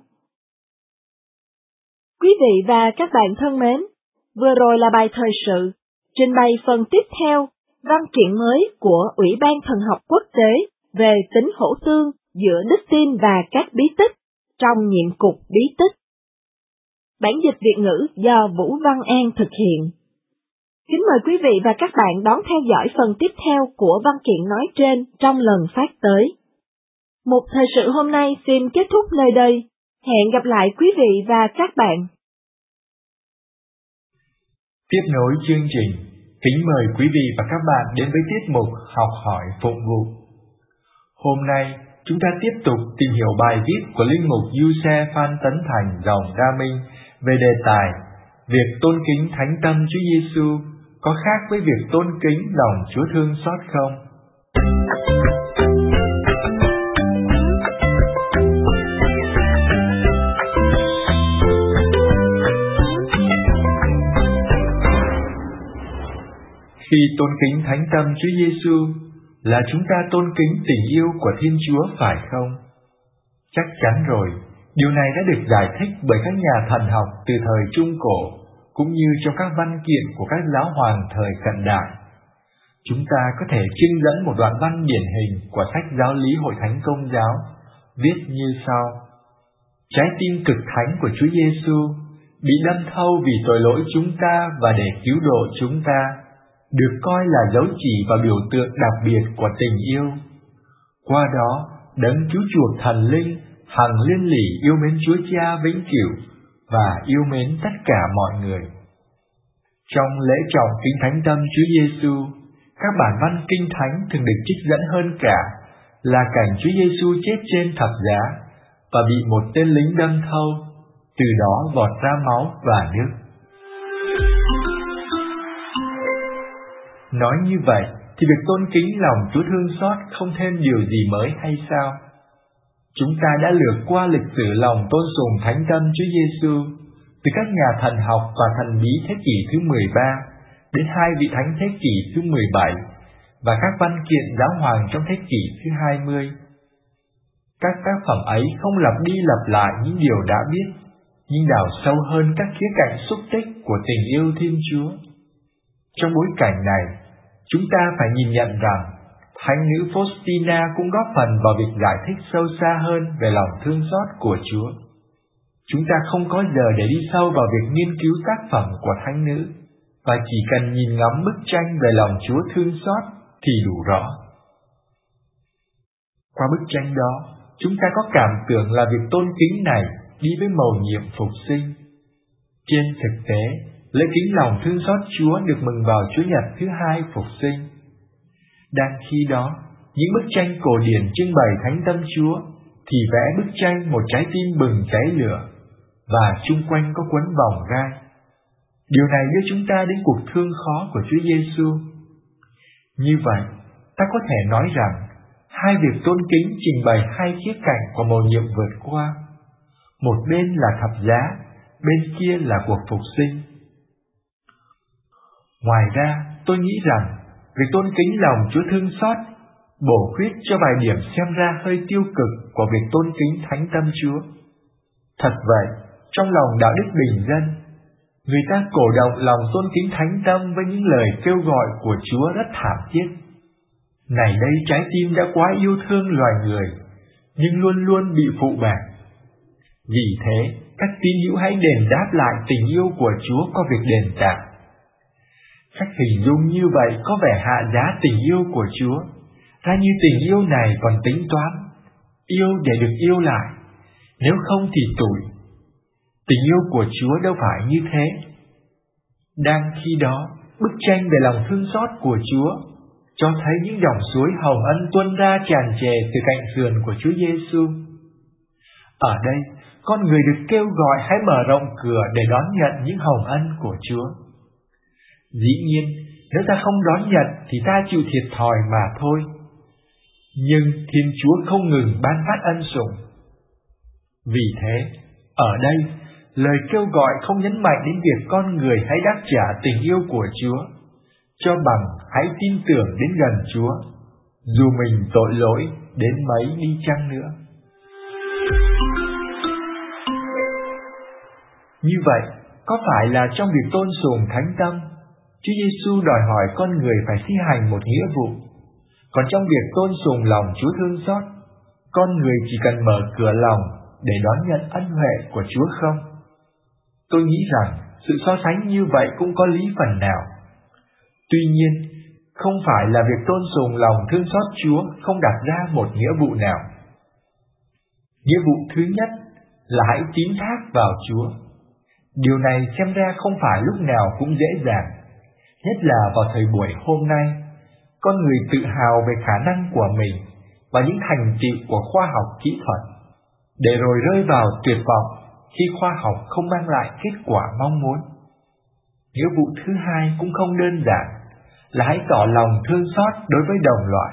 Quý vị và các bạn thân mến, vừa rồi là bài thời sự, trình bày phần tiếp theo, văn kiện mới của Ủy ban Thần học Quốc tế về tính hỗ tương giữa đức tin và các bí tích trong nhiệm cục bí tích. Bản dịch Việt ngữ do Vũ Văn An thực hiện. Kính mời quý vị và các bạn đón theo dõi phần tiếp theo của văn kiện nói trên trong lần phát tới. Mục thời sự hôm nay xin kết thúc nơi đây. Hẹn gặp lại quý vị và các bạn. Tiếp nối chương trình, kính mời quý vị và các bạn đến với tiết mục Học hỏi phụng vụ. Hôm nay, chúng ta tiếp tục tìm hiểu bài viết của linh mục Giuse Phan Tấn Thành dòng Đa Minh về đề tài việc tôn kính thánh tâm Chúa Giêsu có khác với việc tôn kính lòng Chúa thương xót không? Khi tôn kính thánh tâm Chúa Giêsu là chúng ta tôn kính tình yêu của Thiên Chúa phải không? Chắc chắn rồi, điều này đã được giải thích bởi các nhà thần học từ thời Trung Cổ, cũng như trong các văn kiện của các giáo hoàng thời cận đại. Chúng ta có thể trưng dẫn một đoạn văn điển hình của sách Giáo lý Hội Thánh Công giáo, viết như sau: Trái tim cực thánh của Chúa Giêsu bị đâm thâu vì tội lỗi chúng ta và để cứu độ chúng ta, được coi là dấu chỉ và biểu tượng đặc biệt của tình yêu. Qua đó, đấng cứu chuộc thần linh hằng liên lỉ yêu mến Chúa Cha vĩnh cửu và yêu mến tất cả mọi người. Trong lễ trọng kính thánh tâm Chúa Giêsu, các bản văn kinh thánh thường được trích dẫn hơn cả là cảnh Chúa Giêsu chết trên thập giá và bị một tên lính đâm thâu, từ đó vọt ra máu và nước. Nói như vậy thì việc tôn kính lòng Chúa thương xót không thêm điều gì mới hay sao? Chúng ta đã lược qua lịch sử lòng tôn sùng thánh tâm Chúa Giêsu từ các nhà thần học và thần bí thế kỷ thứ mười ba đến hai vị thánh thế kỷ thứ mười bảy và các văn kiện giáo hoàng trong thế kỷ thứ hai mươi. Các tác phẩm ấy không lặp đi lặp lại những điều đã biết, nhưng đào sâu hơn các khía cạnh xúc tích của tình yêu Thiên Chúa. Trong bối cảnh này, chúng ta phải nhìn nhận rằng Thánh nữ Faustina cũng góp phần vào việc giải thích sâu xa hơn về lòng thương xót của Chúa. Chúng ta không có giờ để đi sâu vào việc nghiên cứu tác phẩm của Thánh nữ, và chỉ cần nhìn ngắm bức tranh về lòng Chúa thương xót thì đủ rõ. Qua bức tranh đó, chúng ta có cảm tưởng là việc tôn kính này đi với mầu nhiệm phục sinh. Trên thực tế, lễ kính lòng thương xót Chúa được mừng vào Chúa Nhật thứ hai phục sinh. Đang khi đó, những bức tranh cổ điển trưng bày thánh tâm Chúa thì vẽ bức tranh một trái tim bừng cháy lửa, và chung quanh có quấn vòng gai. Điều này đưa chúng ta đến cuộc thương khó của Chúa Giêsu. Như vậy, ta có thể nói rằng hai việc tôn kính trình bày hai khía cạnh của mầu nhiệm vượt qua. Một bên là thập giá, bên kia là cuộc phục sinh. Ngoài ra, tôi nghĩ rằng việc tôn kính lòng Chúa thương xót bổ khuyết cho vài điểm xem ra hơi tiêu cực của việc tôn kính thánh tâm Chúa. Thật vậy, trong lòng đạo đức bình dân, người ta cổ động lòng tôn kính thánh tâm với những lời kêu gọi của Chúa rất thảm thiết. Này đây, trái tim đã quá yêu thương loài người, nhưng luôn luôn bị phụ bạc. Vì thế, các tín hữu hãy đền đáp lại tình yêu của Chúa qua việc đền tạm. Cách hình dung như vậy có vẻ hạ giá tình yêu của Chúa, ra như tình yêu này còn tính toán, yêu để được yêu lại, nếu không thì tủi. Tình yêu của Chúa đâu phải như thế. Đang khi đó, bức tranh về lòng thương xót của Chúa cho thấy những dòng suối hồng ân tuôn ra tràn trề từ cạnh sườn của Chúa Giêsu. Ở đây, con người được kêu gọi hãy mở rộng cửa để đón nhận những hồng ân của Chúa. Dĩ nhiên, nếu ta không đón nhận thì ta chịu thiệt thòi mà thôi. Nhưng Thiên Chúa không ngừng ban phát ân sủng. Vì thế, ở đây, lời kêu gọi không nhấn mạnh đến việc con người hãy đáp trả tình yêu của Chúa, cho bằng hãy tin tưởng đến gần Chúa, dù mình tội lỗi đến mấy đi chăng nữa. Như vậy, có phải là trong việc tôn sùng thánh tâm, Chúa Giêsu đòi hỏi con người phải thi hành một nghĩa vụ, còn trong việc tôn sùng lòng Chúa thương xót, con người chỉ cần mở cửa lòng để đón nhận ân huệ của Chúa không? Tôi nghĩ rằng sự so sánh như vậy cũng có lý phần nào. Tuy nhiên, không phải là việc tôn sùng lòng thương xót Chúa không đặt ra một nghĩa vụ nào. Nghĩa vụ thứ nhất là hãy tín thác vào Chúa. Điều này xem ra không phải lúc nào cũng dễ dàng, nhất là vào thời buổi hôm nay. Con người tự hào về khả năng của mình và những thành tựu của khoa học kỹ thuật, để rồi rơi vào tuyệt vọng khi khoa học không mang lại kết quả mong muốn. Nghĩa vụ thứ hai cũng không đơn giản, là hãy tỏ lòng thương xót đối với đồng loại.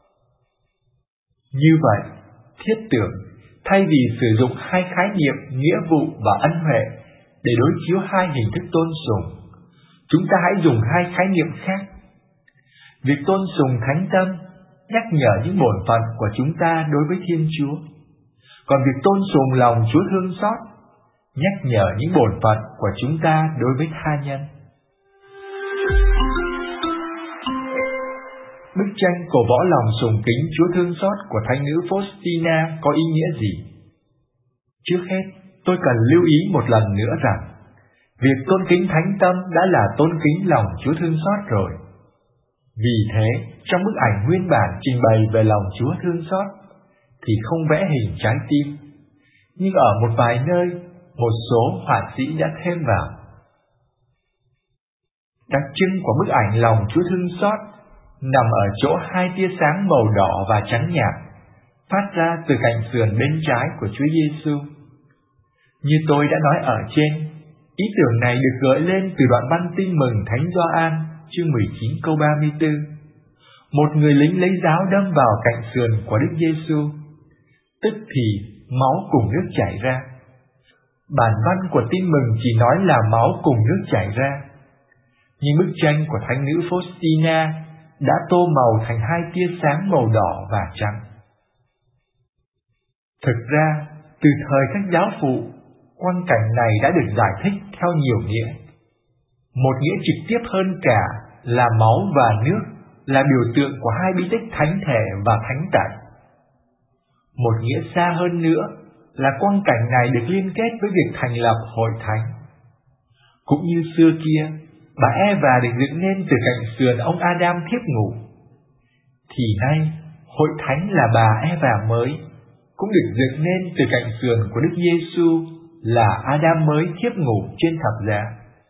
Như vậy, thiết tưởng, thay vì sử dụng hai khái niệm nghĩa vụ và ân huệ để đối chiếu hai hình thức tôn sùng, chúng ta hãy dùng hai khái niệm khác. Việc tôn sùng thánh tâm nhắc nhở những bổn phận của chúng ta đối với Thiên Chúa, còn việc tôn sùng lòng Chúa thương xót nhắc nhở những bổn phận của chúng ta đối với tha nhân. Bức tranh cổ võ lòng sùng kính Chúa thương xót của thánh nữ Faustina có ý nghĩa gì? Trước hết, tôi cần lưu ý một lần nữa rằng, việc tôn kính thánh tâm đã là tôn kính lòng Chúa thương xót rồi. Vì thế, trong bức ảnh nguyên bản trình bày về lòng Chúa thương xót, thì không vẽ hình trái tim, nhưng ở một vài nơi, một số họa sĩ đã thêm vào. Đặc trưng của bức ảnh lòng Chúa thương xót nằm ở chỗ hai tia sáng màu đỏ và trắng nhạt phát ra từ cạnh sườn bên trái của Chúa Giêsu. Như tôi đã nói ở trên, ý tưởng này được gợi lên từ đoạn văn Tin mừng Thánh Gioan chương mười chín câu ba mươi tư. Một người lính lấy giáo đâm vào cạnh sườn của Đức Giêsu, tức thì máu cùng nước chảy ra. Bản văn của Tin mừng chỉ nói là máu cùng nước chảy ra, nhưng bức tranh của thánh nữ Faustina đã tô màu thành hai tia sáng màu đỏ và trắng. Thực ra, từ thời các giáo phụ, quang cảnh này đã được giải thích theo nhiều nghĩa. Một nghĩa trực tiếp hơn cả là máu và nước là biểu tượng của hai bí tích thánh thể và thánh tẩy. Một nghĩa xa hơn nữa là quang cảnh này được liên kết với việc thành lập hội thánh. Cũng như xưa kia, bà Eva được dựng nên từ cạnh sườn ông Adam thiếp ngủ, thì nay Hội thánh là bà Eva mới, cũng được dựng nên từ cạnh sườn của Đức Giêsu là Adam mới thiếp ngủ trên thập giá.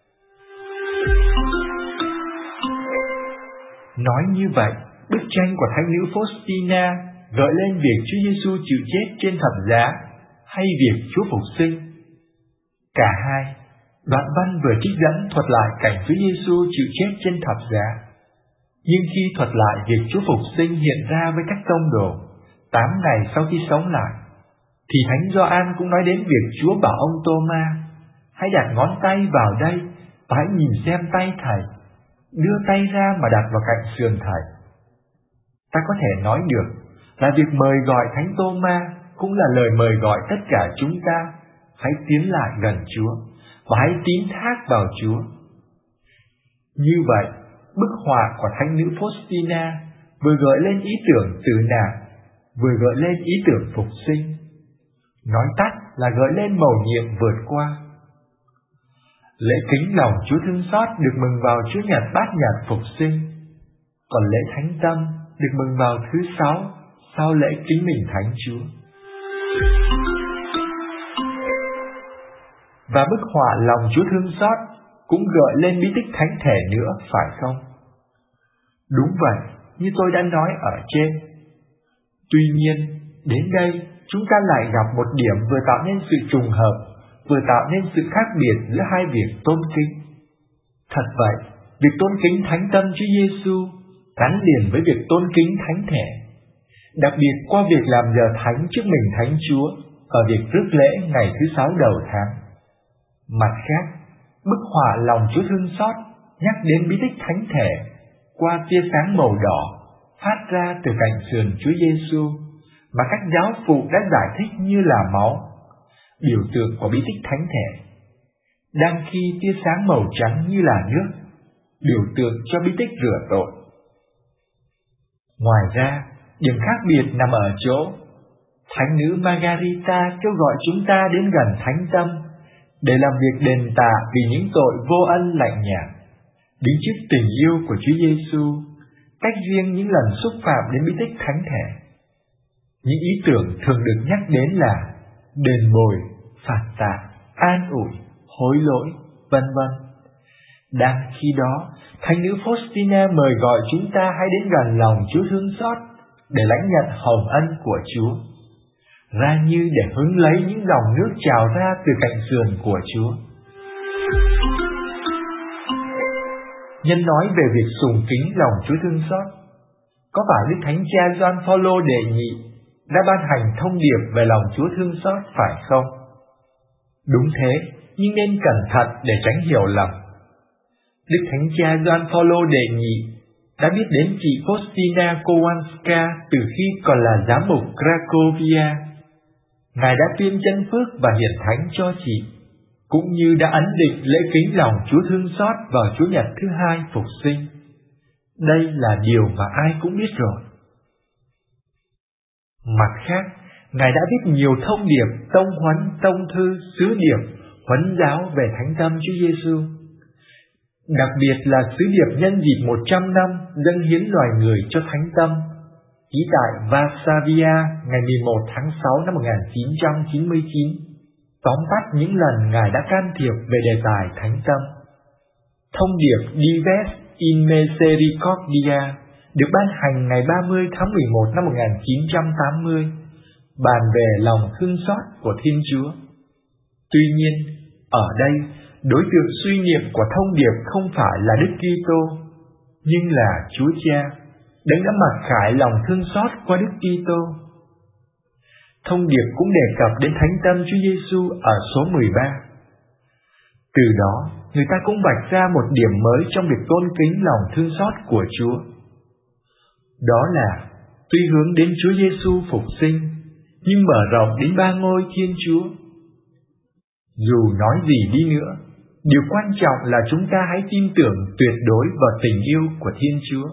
Nói như vậy, bức tranh của thánh nữ Faustina gợi lên việc Chúa Giêsu chịu chết trên thập giá hay việc Chúa phục sinh. Cả hai, đoạn văn vừa trích dẫn thuật lại cảnh Chúa Giêsu chịu chết trên thập giá, nhưng khi thuật lại việc Chúa phục sinh hiện ra với các tông đồ tám ngày sau khi sống lại, thì Thánh Gioan cũng nói đến việc Chúa bảo ông Tô-ma: hãy đặt ngón tay vào đây và hãy nhìn xem tay thầy, đưa tay ra mà đặt vào cạnh sườn thầy. Ta có thể nói được là việc mời gọi Thánh Tô-ma cũng là lời mời gọi tất cả chúng ta hãy tiến lại gần Chúa và hãy tín thác vào Chúa. Như vậy, bức họa của thánh nữ Faustina vừa gợi lên ý tưởng tử nạn, vừa gợi lên ý tưởng phục sinh. Nói tắt là gợi lên mầu nhiệm vượt qua. Lễ kính lòng Chúa thương xót được mừng vào Chúa Nhật Bát Nhật phục sinh, còn lễ Thánh Tâm được mừng vào thứ sáu sau lễ kính mừng Thánh Chúa. Và bức họa lòng Chúa thương xót cũng gợi lên bí tích thánh thể nữa, phải không? Đúng vậy, như tôi đã nói ở trên. Tuy nhiên, đến đây chúng ta lại gặp một điểm vừa tạo nên sự trùng hợp, vừa tạo nên sự khác biệt giữa hai việc tôn kính. Thật vậy, việc tôn kính Thánh Tâm Chúa Giêsu gắn liền với việc tôn kính thánh thể, đặc biệt qua việc làm giờ thánh trước mình Thánh Chúa và việc rước lễ ngày thứ sáu đầu tháng. Mặt khác, bức họa lòng Chúa thương xót nhắc đến bí tích thánh thể qua tia sáng màu đỏ phát ra từ cạnh sườn Chúa Giêsu mà các giáo phụ đã giải thích như là máu, biểu tượng của bí tích thánh thể, đang khi tia sáng màu trắng như là nước, biểu tượng cho bí tích rửa tội. Ngoài ra, điểm khác biệt nằm ở chỗ thánh nữ Margarita kêu gọi chúng ta đến gần Thánh Tâm để làm việc đền tạ vì những tội vô ân lạnh nhạt, đứng trước tình yêu của Chúa Giêsu, cách riêng những lần xúc phạm đến bí tích thánh thể. Những ý tưởng thường được nhắc đến là đền bồi, phạt tạ, an ủi, hối lỗi, vân vân. Đang khi đó, thánh nữ Faustina mời gọi chúng ta hãy đến gần lòng Chúa thương xót để lãnh nhận hồng ân của Chúa, ra như để hứng lấy những dòng nước trào ra từ cạnh sườn của Chúa. Nhân nói về việc sùng kính lòng Chúa thương xót, có phải Đức Thánh Cha Gioan Phaolô đệ nhị đã ban hành thông điệp về lòng Chúa thương xót, phải không? Đúng thế, nhưng nên cẩn thận để tránh hiểu lầm. Đức Thánh Cha Gioan Phaolô đệ nhị đã biết đến chị Faustina Kowalska từ khi còn là giám mục Cracovia. Ngài đã tuyên chân phước và hiển thánh cho chị, cũng như đã ấn định lễ kính lòng Chúa thương xót vào Chúa Nhật thứ hai phục sinh. Đây là điều mà ai cũng biết rồi. Mặt khác, Ngài đã viết nhiều thông điệp, tông huấn, tông thư, sứ điệp, huấn giáo về Thánh Tâm Chúa Giêsu. Đặc biệt là sứ điệp nhân dịp một trăm năm dâng hiến loài người cho Thánh Tâm, ký tại Varsavia ngày mười một tháng sáu năm một nghìn chín trăm chín mươi chín, tóm tắt những lần Ngài đã can thiệp về đề tài Thánh Tâm. Thông điệp Dives in Misericordia được ban hành ngày ba mươi tháng mười một năm một nghìn chín trăm tám mươi, bàn về lòng thương xót của Thiên Chúa. Tuy nhiên, ở đây, đối tượng suy niệm của thông điệp không phải là Đức Kitô, nhưng là Chúa Cha, Đấng đã mặc khải lòng thương xót qua Đức Kitô. Thông điệp cũng đề cập đến Thánh Tâm Chúa Giêsu ở số mười ba. Từ đó, người ta cũng vạch ra một điểm mới trong việc tôn kính lòng thương xót của Chúa. Đó là, tuy hướng đến Chúa Giêsu phục sinh, nhưng mở rộng đến ba ngôi Thiên Chúa. Dù nói gì đi nữa, điều quan trọng là chúng ta hãy tin tưởng tuyệt đối vào tình yêu của Thiên Chúa.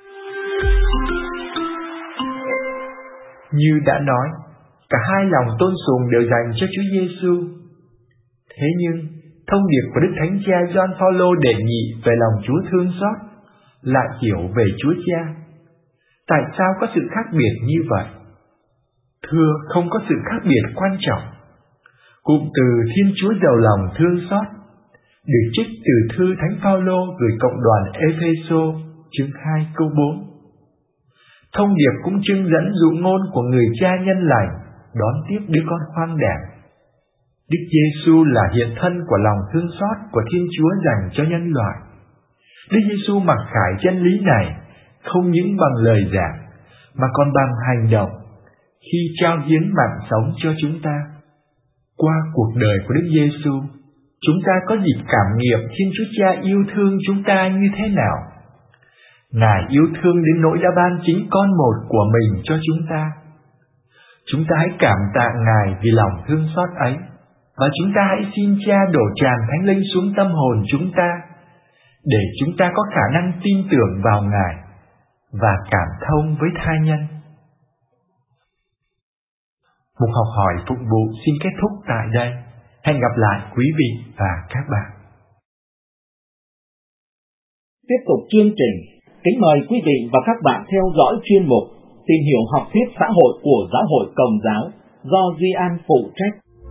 Như đã nói, cả hai lòng tôn sùng đều dành cho Chúa Giêsu. Thế nhưng, thông điệp của Đức Thánh Cha Gioan Phaolô đệ nhị về lòng Chúa thương xót lại hiểu về Chúa Cha. Tại sao có sự khác biệt như vậy? Thưa, không có sự khác biệt quan trọng. Cụm từ Thiên Chúa giàu lòng thương xót được trích từ thư Thánh Phaolô gửi cộng đoàn Ê-phê-sô chương hai câu bốn. Thông điệp cũng trưng dẫn dụ ngôn của người cha nhân lành đón tiếp đứa con hoang đàng. Đức Giê-xu là hiện thân của lòng thương xót của Thiên Chúa dành cho nhân loại. Đức Giê-xu mặc khải chân lý này không những bằng lời giảng mà còn bằng hành động khi trao hiến mạng sống cho chúng ta. Qua cuộc đời của Đức Giê-xu, chúng ta có dịp cảm nghiệm Thiên Chúa Cha yêu thương chúng ta như thế nào. Ngài yêu thương đến nỗi đã ban chính con một của mình cho chúng ta. Chúng ta hãy cảm tạ Ngài vì lòng thương xót ấy, và chúng ta hãy xin Cha đổ tràn Thánh Linh xuống tâm hồn chúng ta, để chúng ta có khả năng tin tưởng vào Ngài và cảm thông với tha nhân. Một học hỏi phụng vụ xin kết thúc tại đây. Hẹn gặp lại quý vị và các bạn. Tiếp tục chương trình, kính mời quý vị và các bạn theo dõi chuyên mục Tìm hiểu học thuyết xã hội của Giáo hội Công giáo do Duy An phụ trách.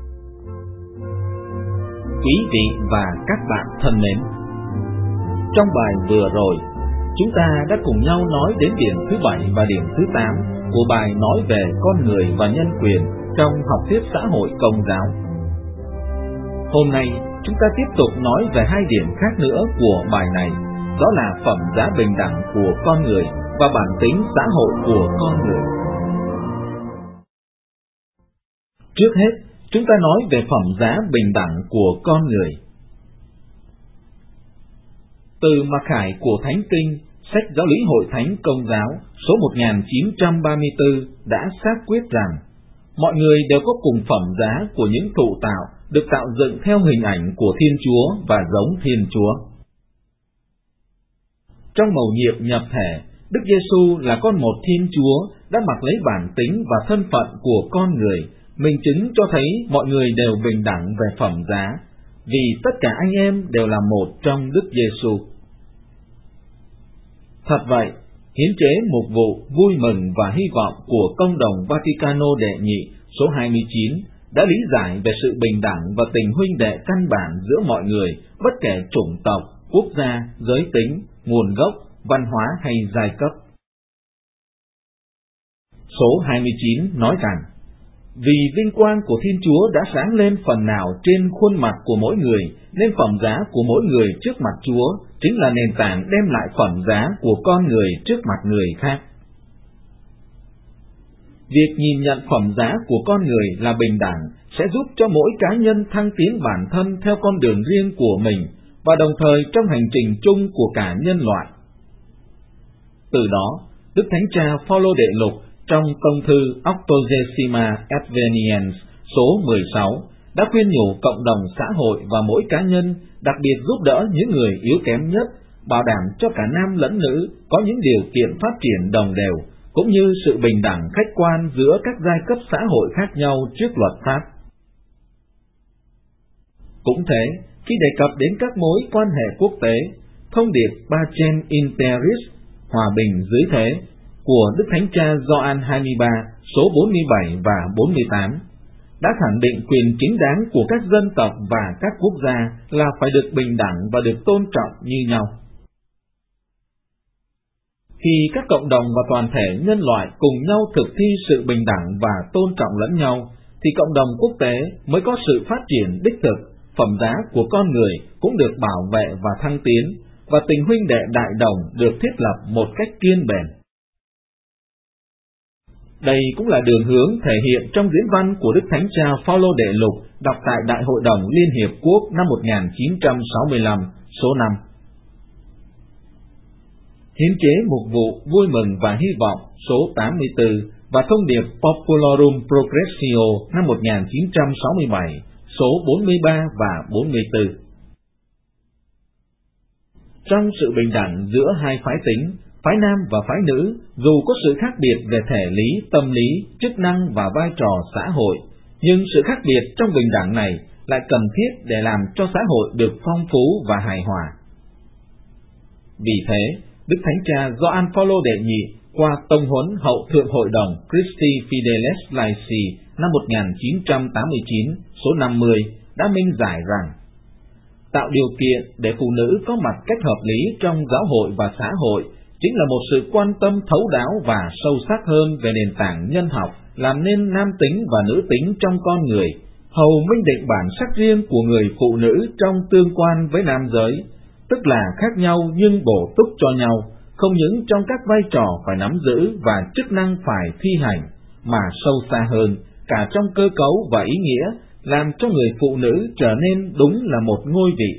Quý vị và các bạn thân mến, trong bài vừa rồi, chúng ta đã cùng nhau nói đến điểm thứ bảy và điểm thứ tám của bài nói về con người và nhân quyền trong học thuyết xã hội Công giáo. Hôm nay, chúng ta tiếp tục nói về hai điểm khác nữa của bài này, đó là phẩm giá bình đẳng của con người và bản tính xã hội của con người. Trước hết, chúng ta nói về phẩm giá bình đẳng của con người. Từ mặc khải của Thánh Kinh, sách Giáo lý Hội Thánh Công giáo số một nghìn chín trăm ba mươi tư đã xác quyết rằng mọi người đều có cùng phẩm giá của những thụ tạo được tạo dựng theo hình ảnh của Thiên Chúa và giống Thiên Chúa. Trong mầu nhiệm nhập thể, Đức Giê-xu là con một Thiên Chúa đã mặc lấy bản tính và thân phận của con người, minh chứng cho thấy mọi người đều bình đẳng về phẩm giá, vì tất cả anh em đều là một trong Đức Giê-xu. Thật vậy, hiến chế mục vụ vui mừng và hy vọng của Công đồng Vaticano đệ nhị số hai mươi chín đã lý giải về sự bình đẳng và tình huynh đệ căn bản giữa mọi người, bất kể chủng tộc, quốc gia, giới tính, nguồn gốc, văn hóa hay giai cấp. Số hai mươi chín nói rằng, vì vinh quang của Thiên Chúa đã sáng lên phần nào trên khuôn mặt của mỗi người, nên phẩm giá của mỗi người trước mặt Chúa chính là nền tảng đem lại phẩm giá của con người trước mặt người khác. Việc nhìn nhận phẩm giá của con người là bình đẳng sẽ giúp cho mỗi cá nhân thăng tiến bản thân theo con đường riêng của mình và đồng thời trong hành trình chung của cả nhân loại. Từ đó, Đức Thánh Cha Phaolô Đệ Lục trong công thư Octogesima Adveniens số mười sáu đã khuyên nhủ cộng đồng xã hội và mỗi cá nhân, đặc biệt giúp đỡ những người yếu kém nhất, bảo đảm cho cả nam lẫn nữ có những điều kiện phát triển đồng đều, cũng như sự bình đẳng khách quan giữa các giai cấp xã hội khác nhau trước luật pháp. Cũng thế, khi đề cập đến các mối quan hệ quốc tế, thông điệp Pacem in Terris, hòa bình dưới thế, của Đức Thánh Cha Gioan hai mươi ba, số bốn mươi bảy và bốn mươi tám, đã khẳng định quyền chính đáng của các dân tộc và các quốc gia là phải được bình đẳng và được tôn trọng như nhau. Khi các cộng đồng và toàn thể nhân loại cùng nhau thực thi sự bình đẳng và tôn trọng lẫn nhau, thì cộng đồng quốc tế mới có sự phát triển đích thực, phẩm giá của con người cũng được bảo vệ và thăng tiến, và tình huynh đệ đại đồng được thiết lập một cách kiên bền. Đây cũng là đường hướng thể hiện trong diễn văn của Đức Thánh Cha Phaolô Đệ Lục đọc tại Đại hội đồng Liên Hiệp Quốc năm một nghìn chín trăm sáu mươi lăm, số năm. Hiến chế mục vụ vui mừng và hy vọng số tám mươi tư và thông điệp Populorum Progressio năm một nghìn chín trăm sáu mươi bảy, số bốn mươi ba và bốn mươi tư. Trong sự bình đẳng giữa hai phái tính, phái nam và phái nữ, dù có sự khác biệt về thể lý, tâm lý, chức năng và vai trò xã hội, nhưng sự khác biệt trong bình đẳng này lại cần thiết để làm cho xã hội được phong phú và hài hòa. Vì thế, Đức Thánh Cha Gioan Phaolô Đệ Nhị qua tông huấn hậu thượng hội đồng Christi Fidelis Laici năm một nghìn chín trăm tám mươi chín số năm mươi đã minh giải rằng tạo điều kiện để phụ nữ có mặt cách hợp lý trong giáo hội và xã hội chính là một sự quan tâm thấu đáo và sâu sắc hơn về nền tảng nhân học, làm nên nam tính và nữ tính trong con người, hầu minh định bản sắc riêng của người phụ nữ trong tương quan với nam giới, tức là khác nhau nhưng bổ túc cho nhau, không những trong các vai trò phải nắm giữ và chức năng phải thi hành, mà sâu xa hơn, cả trong cơ cấu và ý nghĩa, làm cho người phụ nữ trở nên đúng là một ngôi vị.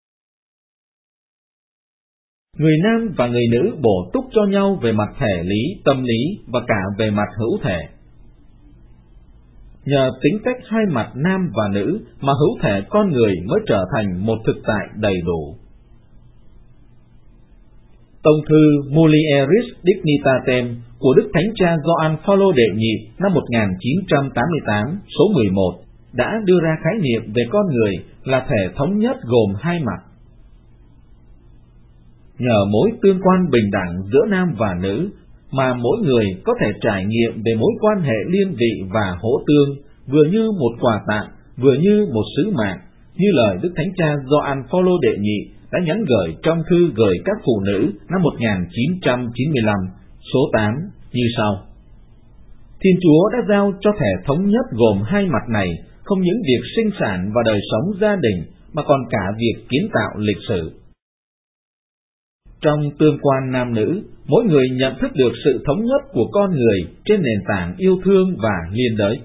Người nam và người nữ bổ túc cho nhau về mặt thể lý, tâm lý và cả về mặt hữu thể. Nhờ tính cách hai mặt nam và nữ mà hữu thể con người mới trở thành một thực tại đầy đủ. Tông thư Mulieris Dignitatem của Đức Thánh Cha Gioan Phaolô đệ nhị năm một nghìn chín trăm tám mươi tám số mười một đã đưa ra khái niệm về con người là thể thống nhất gồm hai mặt. Nhờ mối tương quan bình đẳng giữa nam và nữ mà mỗi người có thể trải nghiệm về mối quan hệ liên vị và hỗ tương, vừa như một quà tặng, vừa như một sứ mạng, như lời Đức Thánh Cha Gioan Phaolô đệ nhị đã nhắn gửi trong thư gửi các phụ nữ năm một nghìn chín trăm chín mươi lăm số tám như sau: Thiên Chúa đã giao cho thể thống nhất gồm hai mặt này không những việc sinh sản và đời sống gia đình mà còn cả việc kiến tạo lịch sử. Trong tương quan nam nữ, mỗi người nhận thức được sự thống nhất của con người trên nền tảng yêu thương và liên đới.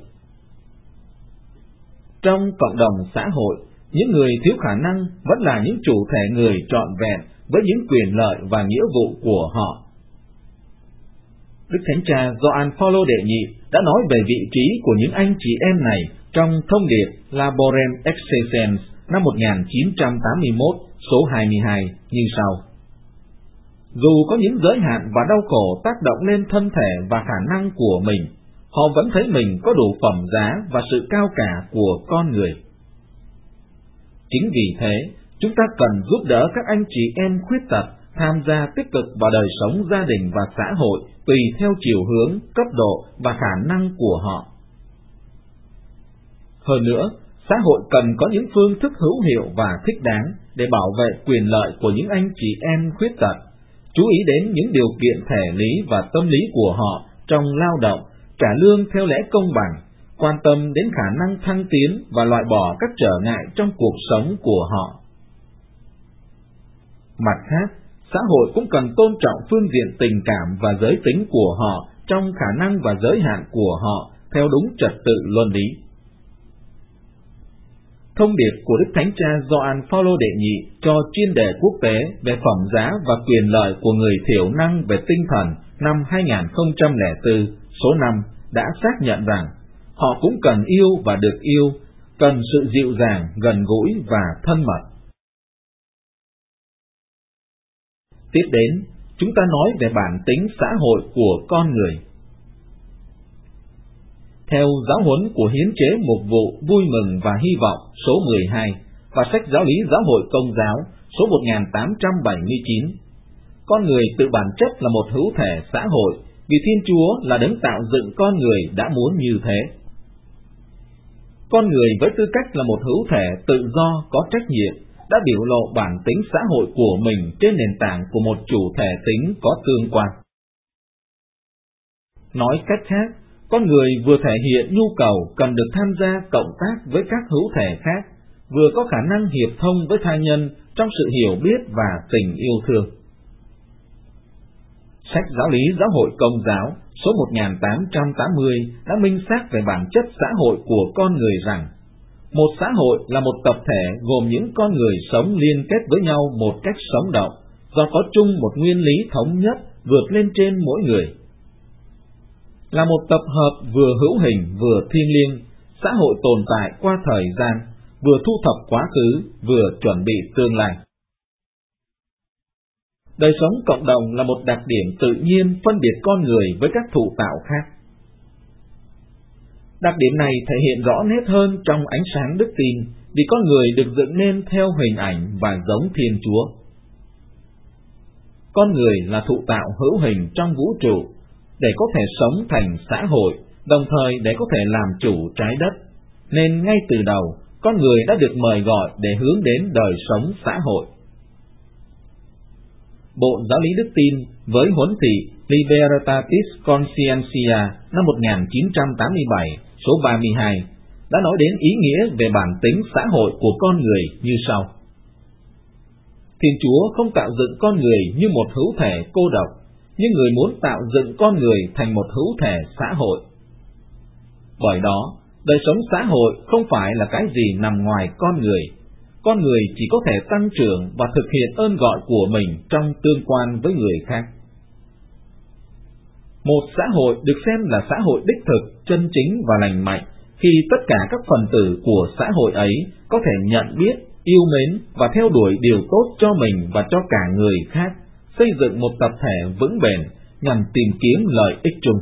Trong cộng đồng xã hội, những người thiếu khả năng vẫn là những chủ thể người trọn vẹn với những quyền lợi và nghĩa vụ của họ. Đức Thánh Cha Gioan Phaolô đệ nhị đã nói về vị trí của những anh chị em này trong thông điệp Laborem Excellens năm một nghìn chín trăm tám mươi mốt số hai mươi hai như sau: Dù có những giới hạn và đau khổ tác động lên thân thể và khả năng của mình, họ vẫn thấy mình có đủ phẩm giá và sự cao cả của con người. Chính vì thế, chúng ta cần giúp đỡ các anh chị em khuyết tật tham gia tích cực vào đời sống gia đình và xã hội tùy theo chiều hướng, cấp độ và khả năng của họ. Hơn nữa, xã hội cần có những phương thức hữu hiệu và thích đáng để bảo vệ quyền lợi của những anh chị em khuyết tật, chú ý đến những điều kiện thể lý và tâm lý của họ trong lao động, trả lương theo lẽ công bằng, quan tâm đến khả năng thăng tiến và loại bỏ các trở ngại trong cuộc sống của họ. Mặt khác, xã hội cũng cần tôn trọng phương diện tình cảm và giới tính của họ trong khả năng và giới hạn của họ theo đúng trật tự luân lý. Thông điệp của Đức Thánh Cha Gioan Phaolô đệ nhị cho chuyên đề quốc tế về phẩm giá và quyền lợi của người thiểu năng về tinh thần năm hai nghìn không trăm lẻ bốn số năm đã xác nhận rằng họ cũng cần yêu và được yêu, cần sự dịu dàng, gần gũi và thân mật. Tiếp đến, chúng ta nói về bản tính xã hội của con người. Theo giáo huấn của Hiến chế Mục vụ Vui mừng và Hy vọng số mười hai và sách Giáo lý Giáo hội Công giáo số một nghìn tám trăm bảy mươi chín, con người tự bản chất là một hữu thể xã hội vì Thiên Chúa là đấng tạo dựng con người đã muốn như thế. Con người với tư cách là một hữu thể tự do có trách nhiệm đã biểu lộ bản tính xã hội của mình trên nền tảng của một chủ thể tính có tương quan. Nói cách khác, con người vừa thể hiện nhu cầu cần được tham gia cộng tác với các hữu thể khác, vừa có khả năng hiệp thông với tha nhân trong sự hiểu biết và tình yêu thương. Sách Giáo lý Giáo hội Công giáo số một nghìn tám trăm tám mươi đã minh xác về bản chất xã hội của con người rằng một xã hội là một tập thể gồm những con người sống liên kết với nhau một cách sống động, do có chung một nguyên lý thống nhất vượt lên trên mỗi người. Là một tập hợp vừa hữu hình vừa thiêng liêng, xã hội tồn tại qua thời gian, vừa thu thập quá khứ, vừa chuẩn bị tương lai. Đời sống cộng đồng là một đặc điểm tự nhiên phân biệt con người với các thụ tạo khác. Đặc điểm này thể hiện rõ nét hơn trong ánh sáng đức tin, vì con người được dựng nên theo hình ảnh và giống Thiên Chúa. Con người là thụ tạo hữu hình trong vũ trụ, để có thể sống thành xã hội, đồng thời để có thể làm chủ trái đất. Nên ngay từ đầu, con người đã được mời gọi để hướng đến đời sống xã hội. Bộ Giáo lý Đức Tin với huấn thị Libertatis Conscientia năm một nghìn chín trăm tám mươi bảy số ba mươi hai đã nói đến ý nghĩa về bản tính xã hội của con người như sau. Thiên Chúa không tạo dựng con người như một hữu thể cô độc, nhưng Người muốn tạo dựng con người thành một hữu thể xã hội. Bởi đó, đời sống xã hội không phải là cái gì nằm ngoài con người. Con người chỉ có thể tăng trưởng và thực hiện ơn gọi của mình trong tương quan với người khác. Một xã hội được xem là xã hội đích thực, chân chính và lành mạnh khi tất cả các phần tử của xã hội ấy có thể nhận biết, yêu mến và theo đuổi điều tốt cho mình và cho cả người khác, xây dựng một tập thể vững bền nhằm tìm kiếm lợi ích chung.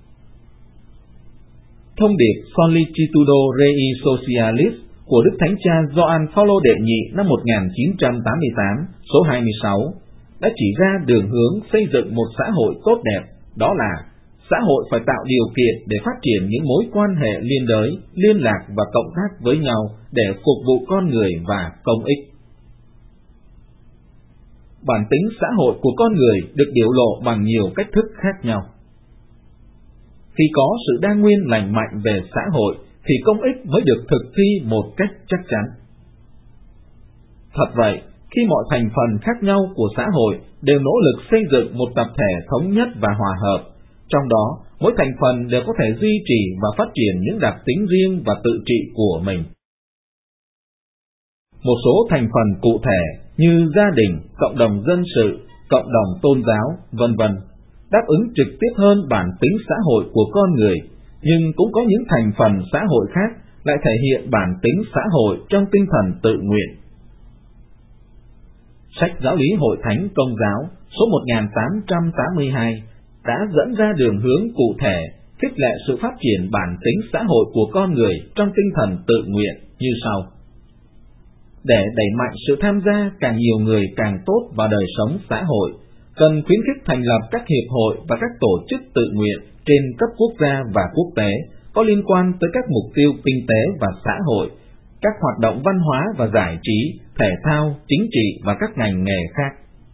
Thông điệp Sollicitudo Rei Socialis của Đức Thánh Cha Gioan Phaolô đệ nhị năm một nghìn chín trăm tám mươi tám số hai mươi sáu đã chỉ ra đường hướng xây dựng một xã hội tốt đẹp, đó là xã hội phải tạo điều kiện để phát triển những mối quan hệ liên đới, liên lạc và cộng tác với nhau để phục vụ con người và công ích. Bản tính xã hội của con người được biểu lộ bằng nhiều cách thức khác nhau. Khi có sự đa nguyên lành mạnh về xã hội, thì công ích mới được thực thi một cách chắc chắn. Thật vậy, khi mọi thành phần khác nhau của xã hội đều nỗ lực xây dựng một tập thể thống nhất và hòa hợp, trong đó mỗi thành phần đều có thể duy trì và phát triển những đặc tính riêng và tự trị của mình. Một số thành phần cụ thể như gia đình, cộng đồng dân sự, cộng đồng tôn giáo, vân vân đáp ứng trực tiếp hơn bản tính xã hội của con người, nhưng cũng có những thành phần xã hội khác lại thể hiện bản tính xã hội trong tinh thần tự nguyện. Sách Giáo lý Hội Thánh Công giáo số một nghìn tám trăm tám mươi hai đã dẫn ra đường hướng cụ thể khích lệ sự phát triển bản tính xã hội của con người trong tinh thần tự nguyện như sau. Để đẩy mạnh sự tham gia càng nhiều người càng tốt vào đời sống xã hội, cần khuyến khích thành lập các hiệp hội và các tổ chức tự nguyện trên cấp quốc gia và quốc tế có liên quan tới các mục tiêu kinh tế và xã hội, các hoạt động văn hóa và giải trí, thể thao, chính trị và các ngành nghề khác.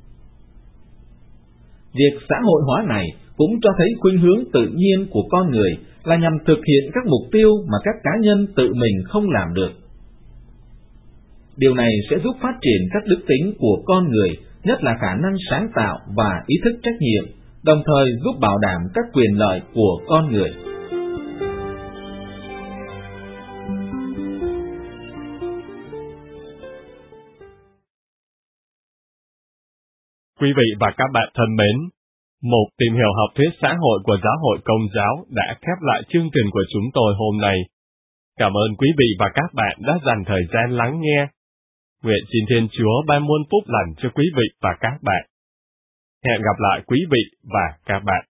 Việc xã hội hóa này cũng cho thấy khuynh hướng tự nhiên của con người là nhằm thực hiện các mục tiêu mà các cá nhân tự mình không làm được. Điều này sẽ giúp phát triển các đức tính của con người, nhất là khả năng sáng tạo và ý thức trách nhiệm, đồng thời giúp bảo đảm các quyền lợi của con người. Quý vị và các bạn thân mến, một tìm hiểu học thuyết xã hội của Giáo hội Công giáo đã khép lại chương trình của chúng tôi hôm nay. Cảm ơn quý vị và các bạn đã dành thời gian lắng nghe. Nguyện xin Thiên Chúa ban muôn phúc lành cho quý vị và các bạn. Hẹn gặp lại quý vị và các bạn.